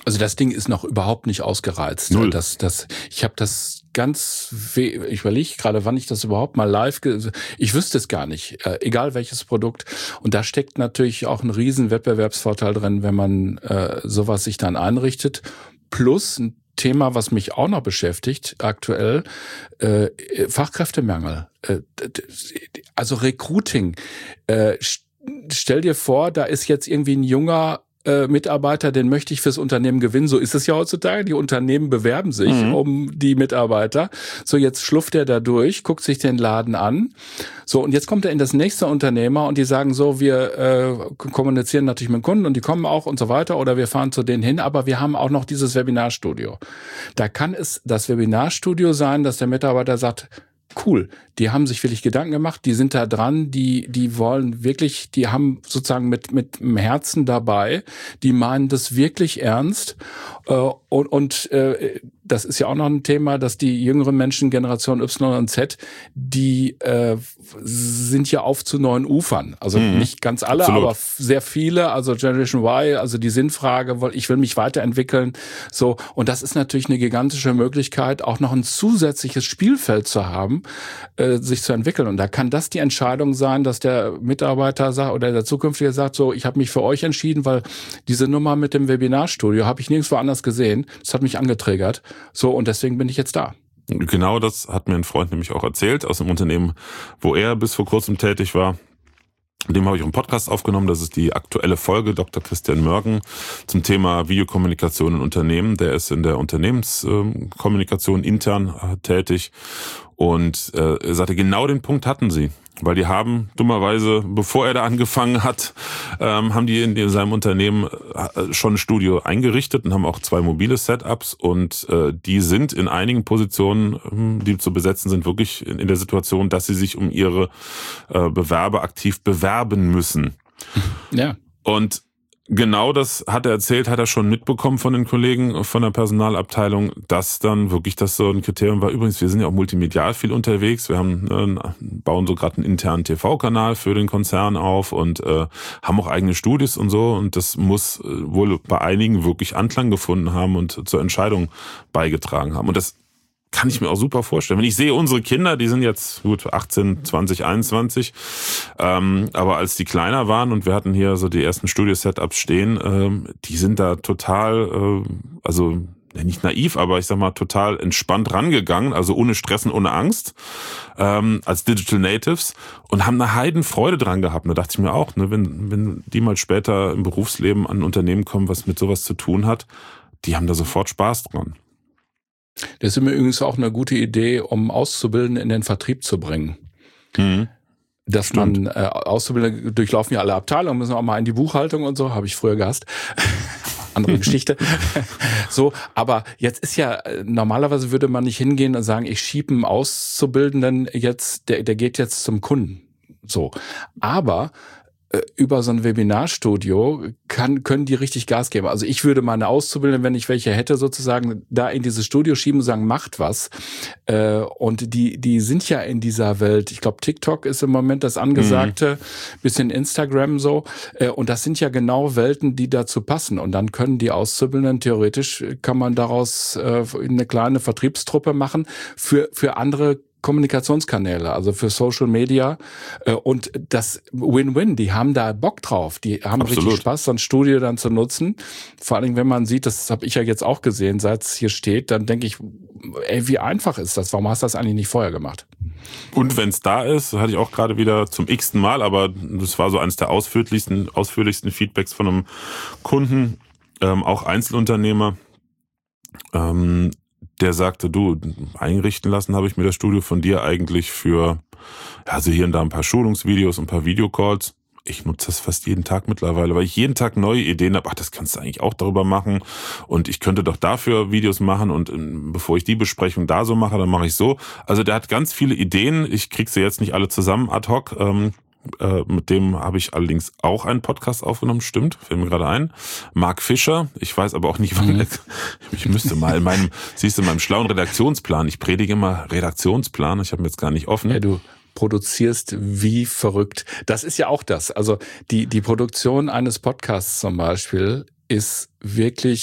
Also das Ding ist noch überhaupt nicht ausgereizt. Null. Ich habe das ich überlege gerade, wann ich das überhaupt mal ich wüsste es gar nicht, egal welches Produkt. Und da steckt natürlich auch ein riesen Wettbewerbsvorteil drin, wenn man sowas sich dann einrichtet. Plus ein Thema, was mich auch noch beschäftigt aktuell, Fachkräftemangel. Also Recruiting. Stell dir vor, da ist jetzt irgendwie ein junger Mitarbeiter, den möchte ich fürs Unternehmen gewinnen. So ist es ja heutzutage. Die Unternehmen bewerben sich um die Mitarbeiter. So, jetzt schlufft er da durch, guckt sich den Laden an. So, und jetzt kommt er in das nächste Unternehmer und die sagen so, wir kommunizieren natürlich mit Kunden und die kommen auch und so weiter oder wir fahren zu denen hin, aber wir haben auch noch dieses Webinarstudio. Da kann es das Webinarstudio sein, dass der Mitarbeiter sagt, cool, die haben sich wirklich Gedanken gemacht, die sind da dran, die wollen wirklich, die haben sozusagen mit dem Herzen dabei, die meinen das wirklich ernst und das ist ja auch noch ein Thema, dass die jüngeren Menschen, Generation Y und Z, die sind ja auf zu neuen Ufern. Also nicht ganz alle, Absolut. aber sehr viele, also Generation Y, also die Sinnfrage, ich will mich weiterentwickeln, so. Und das ist natürlich eine gigantische Möglichkeit, auch noch ein zusätzliches Spielfeld zu haben, sich zu entwickeln. Und da kann das die Entscheidung sein, dass der Mitarbeiter sagt oder der Zukünftige sagt, so, ich habe mich für euch entschieden, weil diese Nummer mit dem Webinarstudio habe ich nirgendwo anders gesehen. Das hat mich angetriggert. So, und deswegen bin ich jetzt da. Genau das hat mir ein Freund nämlich auch erzählt aus dem Unternehmen, wo er bis vor kurzem tätig war. Dem habe ich auch einen Podcast aufgenommen. Das ist die aktuelle Folge, Dr. Christian Mörgen, zum Thema Videokommunikation in Unternehmen. Der ist in der Unternehmenskommunikation intern tätig. Und er sagte, genau den Punkt hatten sie. Weil die haben dummerweise, bevor er da angefangen hat, haben die in seinem Unternehmen schon ein Studio eingerichtet und haben auch 2 mobile Setups. Und die sind in einigen Positionen, die zu besetzen sind, wirklich in der Situation, dass sie sich um ihre Bewerber aktiv bewerben müssen. Ja. Und genau das hat er erzählt, hat er schon mitbekommen von den Kollegen von der Personalabteilung, dass dann wirklich das so ein Kriterium war. Übrigens, wir sind ja auch multimedial viel unterwegs. Wir bauen so gerade einen internen TV-Kanal für den Konzern auf und haben auch eigene Studios und so. Und das muss wohl bei einigen wirklich Anklang gefunden haben und zur Entscheidung beigetragen haben. Und das kann ich mir auch super vorstellen. Wenn ich sehe, unsere Kinder, die sind jetzt gut 18, 20, 21, aber als die kleiner waren und wir hatten hier so die ersten Studio-Setups stehen, die sind da total, also nicht naiv, aber ich sag mal total entspannt rangegangen, also ohne Stress und ohne Angst, als Digital Natives und haben eine Heidenfreude dran gehabt. Da dachte ich mir auch, ne, wenn die mal später im Berufsleben an ein Unternehmen kommen, was mit sowas zu tun hat, die haben da sofort Spaß dran. Das ist übrigens auch eine gute Idee, um Auszubildende in den Vertrieb zu bringen. Dass Stimmt. man Auszubildende durchlaufen ja alle Abteilungen, müssen auch mal in die Buchhaltung und so, habe ich früher gehasst. Andere Geschichte. So, aber jetzt ist ja, normalerweise würde man nicht hingehen und sagen, ich schiebe einen Auszubildenden jetzt, der geht jetzt zum Kunden. So. Aber über so ein Webinarstudio können die richtig Gas geben. Also ich würde meine Auszubildenden, wenn ich welche hätte, sozusagen da in dieses Studio schieben und sagen, macht was. Und die sind ja in dieser Welt. Ich glaube, TikTok ist im Moment das Angesagte, bisschen Instagram so. Und das sind ja genau Welten, die dazu passen. Und dann können die Auszubildenden, theoretisch kann man daraus eine kleine Vertriebstruppe machen für andere Kommunikationskanäle, also für Social Media und das Win-Win, die haben da Bock drauf, die haben Absolut. richtig Spaß, so ein Studio dann zu nutzen. Vor allen Dingen, wenn man sieht, das habe ich ja jetzt auch gesehen, seit es hier steht, dann denke ich, ey, wie einfach ist das? Warum hast du das eigentlich nicht vorher gemacht? Und wenn es da ist, hatte ich auch gerade wieder zum x-ten Mal, aber das war so eines der ausführlichsten Feedbacks von einem Kunden, auch Einzelunternehmer, der sagte, du, einrichten lassen habe ich mir das Studio von dir eigentlich für, also hier und da ein paar Schulungsvideos, ein paar Videocalls. Ich nutze das fast jeden Tag mittlerweile, weil ich jeden Tag neue Ideen habe. Ach, das kannst du eigentlich auch darüber machen. Und ich könnte doch dafür Videos machen. Und bevor ich die Besprechung da so mache, dann mache ich so. Also der hat ganz viele Ideen. Ich krieg sie jetzt nicht alle zusammen ad hoc. Mit dem habe ich allerdings auch einen Podcast aufgenommen, stimmt, fällt mir gerade ein. Mark Fischer, ich weiß aber auch nicht, wann ich müsste mal in meinem schlauen Redaktionsplan, ich predige immer Redaktionsplan, ich habe ihn jetzt gar nicht offen. Ja, du produzierst wie verrückt. Das ist ja auch das. Also die Produktion eines Podcasts zum Beispiel ist wirklich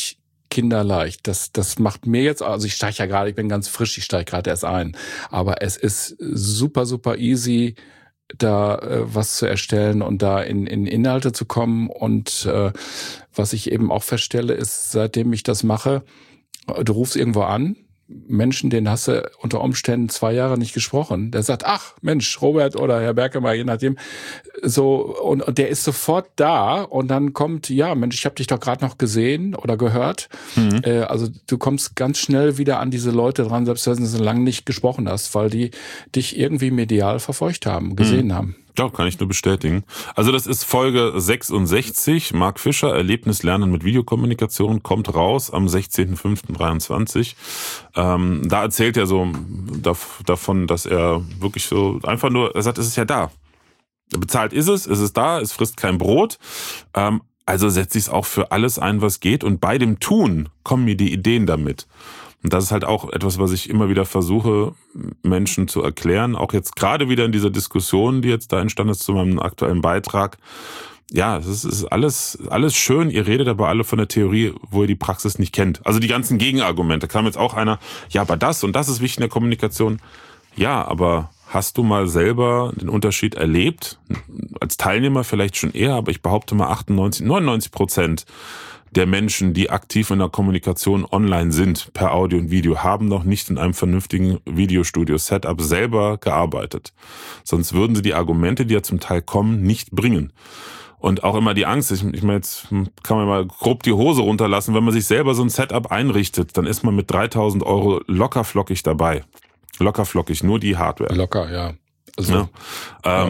kinderleicht. Das macht mir jetzt, also ich bin ganz frisch, ich steige gerade erst ein, aber es ist super, super easy, da was zu erstellen und da in Inhalte zu kommen. Und was ich eben auch feststelle, ist, seitdem ich das mache, du rufst irgendwo an, Menschen, den hast du unter Umständen 2 Jahre nicht gesprochen. Der sagt, ach Mensch, Robert oder Herr Berkemeyer, je nachdem. So, und der ist sofort da und dann kommt, ja Mensch, ich habe dich doch gerade noch gesehen oder gehört. Also du kommst ganz schnell wieder an diese Leute dran, selbst wenn du so lange nicht gesprochen hast, weil die dich irgendwie medial verfolgt haben, gesehen haben. Ja, kann ich nur bestätigen. Also das ist Folge 66, Mark Fischer, Erlebnis Lernen mit Videokommunikation, kommt raus am 16.05.23. Da erzählt er so davon, dass er wirklich so einfach nur, er sagt, es ist ja da. Bezahlt ist es da, es frisst kein Brot. Also setze ich es auch für alles ein, was geht. Und bei dem Tun kommen mir die Ideen damit. Und das ist halt auch etwas, was ich immer wieder versuche, Menschen zu erklären. Auch jetzt gerade wieder in dieser Diskussion, die jetzt da entstanden ist zu meinem aktuellen Beitrag. Ja, es ist alles schön. Ihr redet aber alle von der Theorie, wo ihr die Praxis nicht kennt. Also die ganzen Gegenargumente. Kam jetzt auch einer, ja, aber das und das ist wichtig in der Kommunikation. Ja, aber hast du mal selber den Unterschied erlebt? Als Teilnehmer vielleicht schon eher, aber ich behaupte mal 99% der Menschen, die aktiv in der Kommunikation online sind, per Audio und Video, haben noch nicht in einem vernünftigen Videostudio-Setup selber gearbeitet. Sonst würden sie die Argumente, die ja zum Teil kommen, nicht bringen. Und auch immer die Angst, ich meine, jetzt kann man mal grob die Hose runterlassen, wenn man sich selber so ein Setup einrichtet, dann ist man mit 3.000 € lockerflockig dabei. Lockerflockig, nur die Hardware. Locker, ja. Also, ja.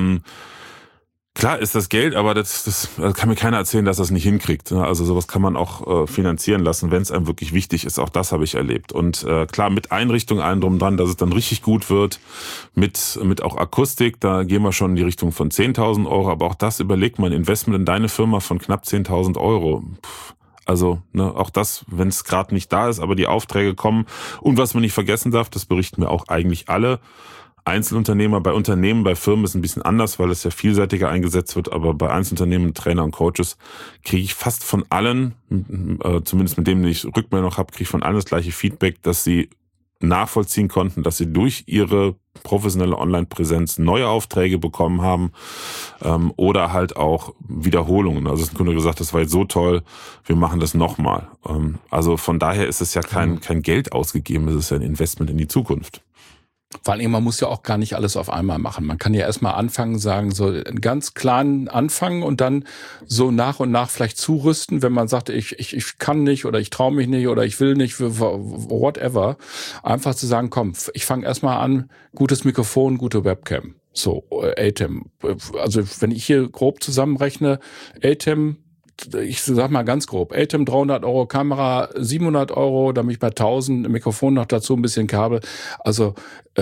Klar ist das Geld, aber das kann mir keiner erzählen, dass das nicht hinkriegt. Also sowas kann man auch finanzieren lassen, wenn es einem wirklich wichtig ist. Auch das habe ich erlebt. Und klar, mit Einrichtung allen drum dran, dass es dann richtig gut wird, mit auch Akustik, da gehen wir schon in die Richtung von 10.000 €. Aber auch das, überlegt man, Investment in deine Firma von knapp 10.000 €. Also auch das, wenn es gerade nicht da ist, aber die Aufträge kommen. Und was man nicht vergessen darf, das berichten mir auch eigentlich alle Einzelunternehmer. Bei Unternehmen, bei Firmen ist es ein bisschen anders, weil es ja vielseitiger eingesetzt wird. Aber bei Einzelunternehmen, Trainer und Coaches kriege ich fast von allen, zumindest mit dem, den ich Rückmeldung noch habe, kriege ich von allen das gleiche Feedback, dass sie nachvollziehen konnten, dass sie durch ihre professionelle Online-Präsenz neue Aufträge bekommen haben oder halt auch Wiederholungen. Also es ein Kunde gesagt, das war jetzt so toll, wir machen das nochmal. Also von daher ist es ja kein Geld ausgegeben, es ist ja ein Investment in die Zukunft. Vor allem, man muss ja auch gar nicht alles auf einmal machen. Man kann ja erstmal anfangen, sagen, so einen ganz kleinen Anfang und dann so nach und nach vielleicht zurüsten, wenn man sagt, ich kann nicht oder ich traue mich nicht oder ich will nicht, whatever. Einfach zu sagen, komm, ich fange erstmal an, gutes Mikrofon, gute Webcam. So, ATEM. Also wenn ich hier grob zusammenrechne, ATEM, ich sag mal ganz grob, ATEM 300 €, Kamera 700 €, dann bin ich bei 1.000, Mikrofon noch dazu, ein bisschen Kabel, also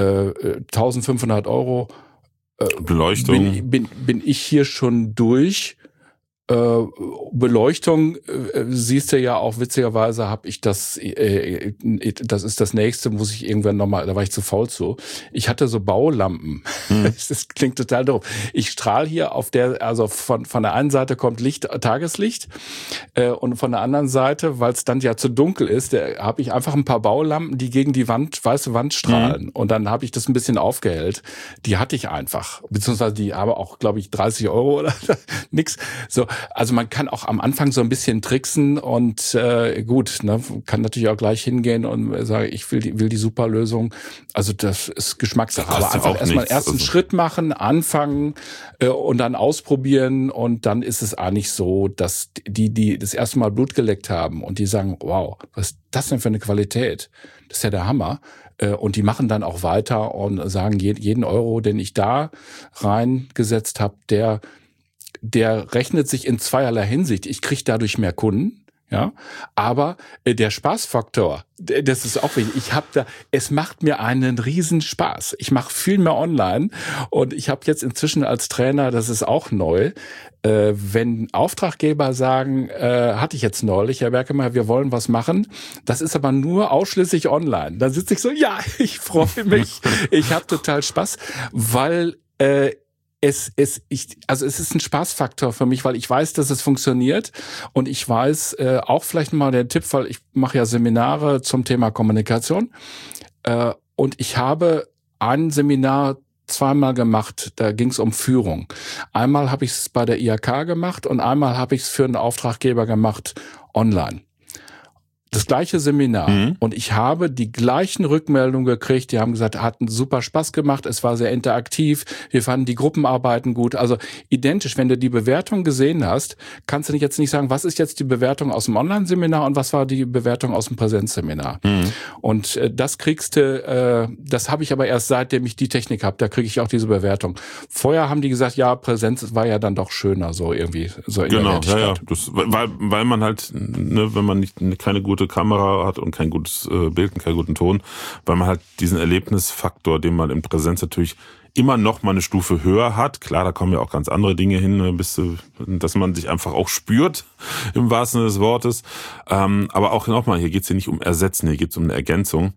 1.500 €. Beleuchtung. Bin ich hier schon durch. Beleuchtung, siehst du ja auch, witzigerweise habe ich das ist das nächste, muss ich irgendwann nochmal, da war ich zu faul zu. Ich hatte so Baulampen. Das klingt total doof. Ich strahle hier also von der einen Seite kommt Tageslicht und von der anderen Seite, weil es dann ja zu dunkel ist, habe ich einfach ein paar Baulampen, die gegen die weiße Wand strahlen. Und dann habe ich das ein bisschen aufgehellt. Die hatte ich einfach. Beziehungsweise die haben auch, glaube ich, 30 € oder nix. So. Also man kann auch am Anfang so ein bisschen tricksen und gut, ne, kann natürlich auch gleich hingehen und sagen, ich will die super Lösung. Also das ist Geschmackssache. Aber einfach erstmal einen ersten Schritt machen, anfangen und dann ausprobieren und dann ist es eigentlich so, dass die das erste Mal Blut geleckt haben und die sagen, wow, was ist das denn für eine Qualität? Das ist ja der Hammer. Und die machen dann auch weiter und sagen, jeden Euro, den ich da reingesetzt habe, der rechnet sich in zweierlei Hinsicht. Ich kriege dadurch mehr Kunden, ja, aber der Spaßfaktor, das ist auch wichtig. Es macht mir einen riesen Spaß. Ich mache viel mehr online und ich habe jetzt inzwischen als Trainer, das ist auch neu, wenn Auftraggeber sagen, hatte ich jetzt neulich, Herr Berkemeyer, wir wollen was machen, das ist aber nur ausschließlich online. Dann sitze ich so, ja, ich freue mich, ich habe total Spaß, weil es ist ein Spaßfaktor für mich, weil ich weiß, dass es funktioniert und ich weiß auch vielleicht mal der Tipp, weil ich mache ja Seminare zum Thema Kommunikation und ich habe ein Seminar zweimal gemacht, da ging es um Führung. Einmal habe ich es bei der IHK gemacht und einmal habe ich es für einen Auftraggeber gemacht online. Das gleiche Seminar und ich habe die gleichen Rückmeldungen gekriegt. Die haben gesagt, hat einen super Spaß gemacht, es war sehr interaktiv, wir fanden die Gruppenarbeiten gut. Also identisch, wenn du die Bewertung gesehen hast, kannst du jetzt nicht sagen, was ist jetzt die Bewertung aus dem Online-Seminar und was war die Bewertung aus dem Präsenzseminar. Und das kriegst du, das habe ich aber erst seitdem ich die Technik habe, da kriege ich auch diese Bewertung. Vorher haben die gesagt, ja, Präsenz war ja dann doch schöner, so irgendwie. So in genau, ja. Das, weil man halt, ne, wenn man keine gute Kamera hat und kein gutes Bild und keinen guten Ton, weil man halt diesen Erlebnisfaktor, den man in Präsenz natürlich immer noch mal eine Stufe höher hat. Klar, da kommen ja auch ganz andere Dinge hin, dass man sich einfach auch spürt, im wahrsten Sinne des Wortes. Aber auch nochmal, hier geht's hier nicht um Ersetzen, hier geht's um eine Ergänzung.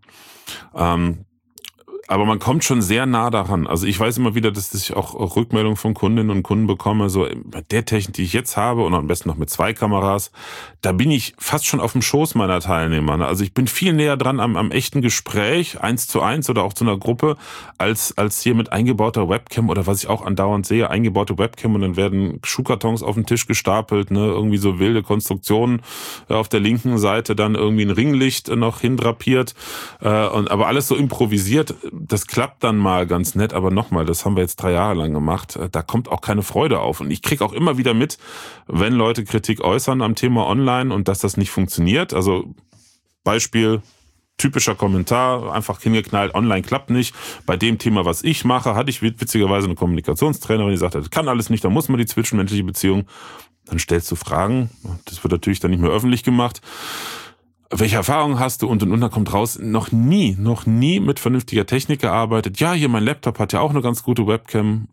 Aber man kommt schon sehr nah daran. Also ich weiß immer wieder, dass ich auch Rückmeldungen von Kundinnen und Kunden bekomme, so bei der Technik, die ich jetzt habe und am besten noch mit 2 Kameras, da bin ich fast schon auf dem Schoß meiner Teilnehmer. Also ich bin viel näher dran am echten Gespräch, 1:1 oder auch zu einer Gruppe, als hier mit eingebauter Webcam oder was ich auch andauernd sehe, eingebaute Webcam und dann werden Schuhkartons auf den Tisch gestapelt, ne, irgendwie so wilde Konstruktionen, auf der linken Seite dann irgendwie ein Ringlicht noch hindrapiert, aber alles so improvisiert. Das klappt dann mal ganz nett, aber nochmal, das haben wir jetzt 3 Jahre lang gemacht. Da kommt auch keine Freude auf. Und ich kriege auch immer wieder mit, wenn Leute Kritik äußern am Thema Online und dass das nicht funktioniert. Also Beispiel, typischer Kommentar, einfach hingeknallt, online klappt nicht. Bei dem Thema, was ich mache, hatte ich witzigerweise eine Kommunikationstrainerin, die sagte, das kann alles nicht, da muss man die zwischenmenschliche Beziehung. Dann stellst du Fragen. Das wird natürlich dann nicht mehr öffentlich gemacht. Welche Erfahrungen hast du? Und dann kommt raus, noch nie mit vernünftiger Technik gearbeitet. Ja, hier mein Laptop hat ja auch eine ganz gute Webcam.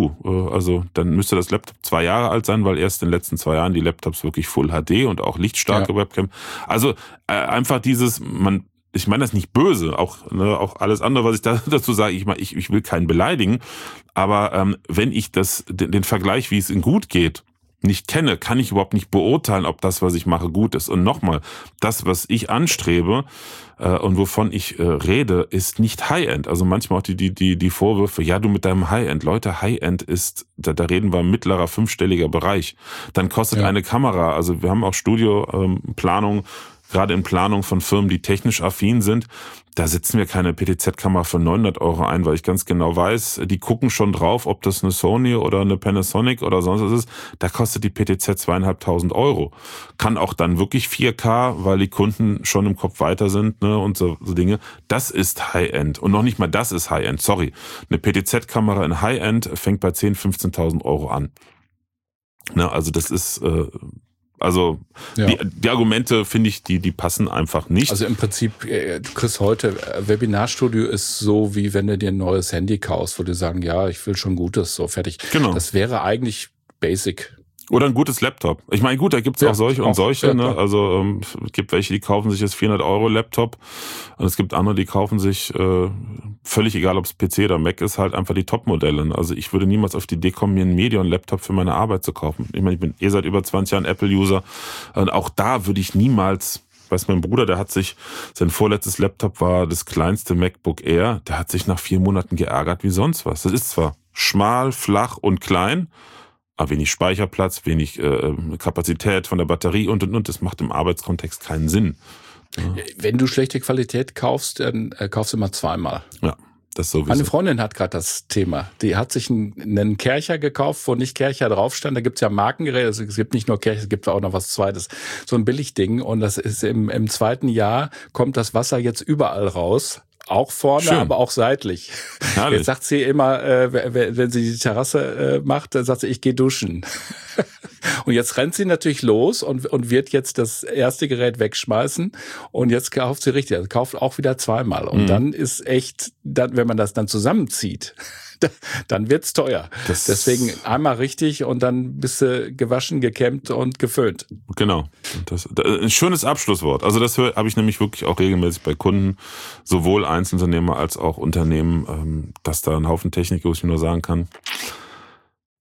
Also dann müsste das Laptop 2 Jahre alt sein, weil erst in den letzten 2 Jahren die Laptops wirklich Full HD und auch lichtstarke Webcam. Also einfach dieses, ich meine das nicht böse, auch alles andere, was ich dazu sage, ich will keinen beleidigen, aber wenn ich den Vergleich, wie es ihnen gut geht, nicht kenne, kann ich überhaupt nicht beurteilen, ob das, was ich mache, gut ist. Und nochmal, das, was ich anstrebe und wovon ich rede, ist nicht High-End. Also manchmal auch die Vorwürfe, ja, du mit deinem High-End. Leute, High-End ist, da reden wir mittlerer 5-stelliger Bereich. Dann kostet eine Kamera, also wir haben auch Studioplanung, gerade in Planung von Firmen, die technisch affin sind, da setzen wir keine PTZ-Kamera für 900 € ein, weil ich ganz genau weiß, die gucken schon drauf, ob das eine Sony oder eine Panasonic oder sonst was ist. Da kostet die PTZ 2.500 €. Kann auch dann wirklich 4K, weil die Kunden schon im Kopf weiter sind, ne, und so Dinge. Das ist High-End. Und noch nicht mal das ist High-End, sorry. Eine PTZ-Kamera in High-End fängt bei 10.000, 15.000 € an. Ne, also das ist... Die Argumente, finde ich, die passen einfach nicht. Also im Prinzip, du kriegst heute, Webinarstudio ist so, wie wenn du dir ein neues Handy kaufst, wo du sagen, ja, ich will schon Gutes, so fertig. Genau. Das wäre eigentlich basic. Oder ein gutes Laptop. Ich meine, gut, da gibt's auch solche und solche. Ja, ne? Also es gibt welche, die kaufen sich das 400 € Laptop. Und es gibt andere, die kaufen sich, völlig egal, ob es PC oder Mac ist, halt einfach die Top-Modelle. Also ich würde niemals auf die Idee kommen, mir einen Medion-Laptop für meine Arbeit zu kaufen. Ich meine, ihr seid über 20 Jahren Apple-User. Und auch da würde ich niemals... Weiß mein Bruder, sein vorletztes Laptop war das kleinste MacBook Air. Der hat sich nach 4 Monaten geärgert wie sonst was. Das ist zwar schmal, flach und klein, aber wenig Speicherplatz, wenig Kapazität von der Batterie und. Das macht im Arbeitskontext keinen Sinn. Ja. Wenn du schlechte Qualität kaufst, dann kaufst du immer zweimal. Ja, das sowieso. Meine Freundin hat gerade das Thema. Die hat sich einen Kercher gekauft, wo nicht Kercher drauf stand. Da gibt's ja Markengeräte. Also es gibt nicht nur Kercher, es gibt auch noch was Zweites. So ein Billigding. Und das ist im 2. Jahr kommt das Wasser jetzt überall raus. Auch vorne, schön, aber auch seitlich. Herrlich. Jetzt sagt sie immer, wenn sie die Terrasse macht, dann sagt sie, ich gehe duschen. Und jetzt rennt sie natürlich los und wird jetzt das erste Gerät wegschmeißen. Und jetzt kauft sie richtig, also kauft auch wieder zweimal. Und dann ist echt, wenn man das dann zusammenzieht, dann wird's teuer. Deswegen einmal richtig und dann bist du gewaschen, gekämmt und geföhnt. Genau. Das ein schönes Abschlusswort. Also das habe ich nämlich wirklich auch regelmäßig bei Kunden, sowohl Einzelunternehmer als auch Unternehmen, dass da ein Haufen Technik, wo ich nur sagen kann,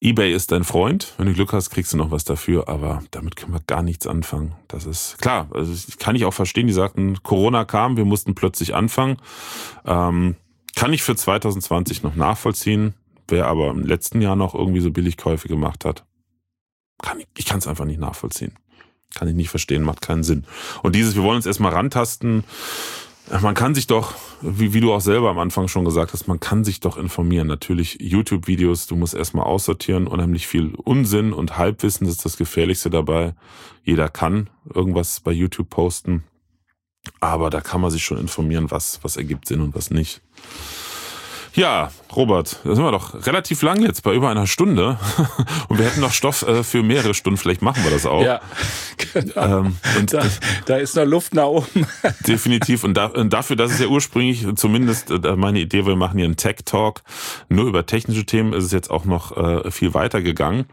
eBay ist dein Freund. Wenn du Glück hast, kriegst du noch was dafür, aber damit können wir gar nichts anfangen. Das ist klar, also kann ich auch verstehen, die sagten, Corona kam, wir mussten plötzlich anfangen. Kann ich für 2020 noch nachvollziehen, wer aber im letzten Jahr noch irgendwie so Billigkäufe gemacht hat. Ich kann es einfach nicht nachvollziehen. Kann ich nicht verstehen, macht keinen Sinn. Und wir wollen uns erstmal rantasten. Man kann sich doch, wie du auch selber am Anfang schon gesagt hast, man kann sich doch informieren. Natürlich YouTube-Videos, du musst erstmal aussortieren, unheimlich viel Unsinn und Halbwissen, das ist das Gefährlichste dabei. Jeder kann irgendwas bei YouTube posten, aber da kann man sich schon informieren, was ergibt Sinn und was nicht. Ja, Robert, da sind wir doch relativ lang jetzt, bei über einer Stunde. Und wir hätten noch Stoff für mehrere Stunden, vielleicht machen wir das auch. Ja, genau. Und da ist noch Luft nach oben. Definitiv. Und dafür, dass es ja ursprünglich zumindest meine Idee, wir machen hier einen Tech-Talk, nur über technische Themen, ist es jetzt auch noch viel weiter gegangen.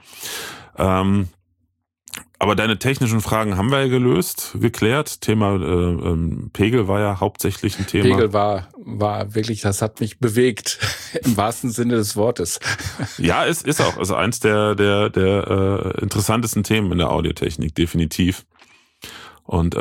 Aber deine technischen Fragen haben wir ja geklärt. Thema Pegel war ja hauptsächlich ein Thema. Pegel war wirklich, das hat mich bewegt, im wahrsten Sinne des Wortes. Ja, ist auch. Also eins der interessantesten Themen in der Audiotechnik, definitiv. Und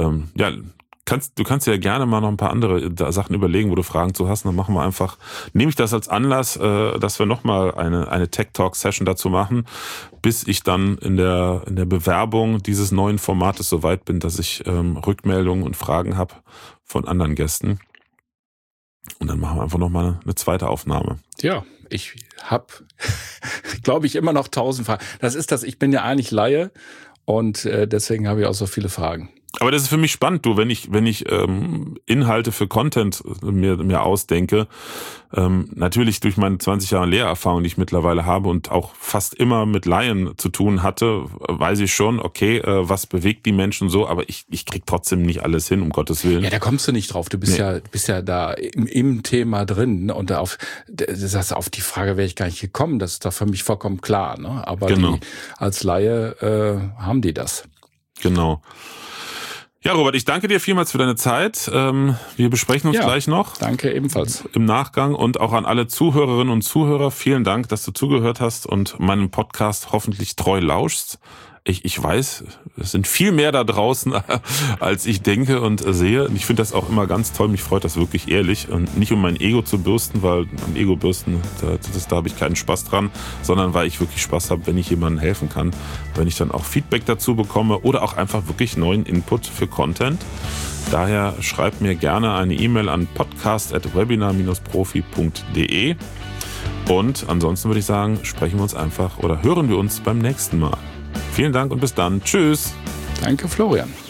du kannst ja gerne mal noch ein paar andere Sachen überlegen, wo du Fragen zu hast. Und dann nehme ich das als Anlass, dass wir nochmal eine Tech-Talk-Session dazu machen, bis ich dann in der Bewerbung dieses neuen Formates so weit bin, dass ich Rückmeldungen und Fragen habe von anderen Gästen. Und dann machen wir einfach nochmal eine zweite Aufnahme. Ja, ich habe, glaube ich, immer noch 1000 Fragen. Ich bin ja eigentlich Laie und deswegen habe ich auch so viele Fragen. Aber das ist für mich spannend, wenn ich Inhalte für Content mir ausdenke, natürlich durch meine 20 Jahre Lehrerfahrung, die ich mittlerweile habe und auch fast immer mit Laien zu tun hatte, weiß ich schon, okay, was bewegt die Menschen so, aber ich krieg trotzdem nicht alles hin, um Gottes Willen. Ja, da kommst du nicht drauf. Du bist ja da im Thema drin und auf die Frage wäre ich gar nicht gekommen. Das ist doch für mich vollkommen klar, ne? Aber genau. Als Laie haben die das. Genau. Ja, Robert, ich danke dir vielmals für deine Zeit. Wir besprechen uns gleich noch. Danke ebenfalls. Im Nachgang und auch an alle Zuhörerinnen und Zuhörer. Vielen Dank, dass du zugehört hast und meinem Podcast hoffentlich treu lauschst. Ich weiß, es sind viel mehr da draußen, als ich denke und sehe. Und ich finde das auch immer ganz toll. Mich freut das wirklich ehrlich. Und nicht um mein Ego zu bürsten, weil mein Ego bürsten, da habe ich keinen Spaß dran, sondern weil ich wirklich Spaß habe, wenn ich jemandem helfen kann. Wenn ich dann auch Feedback dazu bekomme oder auch einfach wirklich neuen Input für Content. Daher schreibt mir gerne eine E-Mail an podcast@webinar-profi.de. Und ansonsten würde ich sagen, sprechen wir uns einfach oder hören wir uns beim nächsten Mal. Vielen Dank und bis dann. Tschüss. Danke, Florian.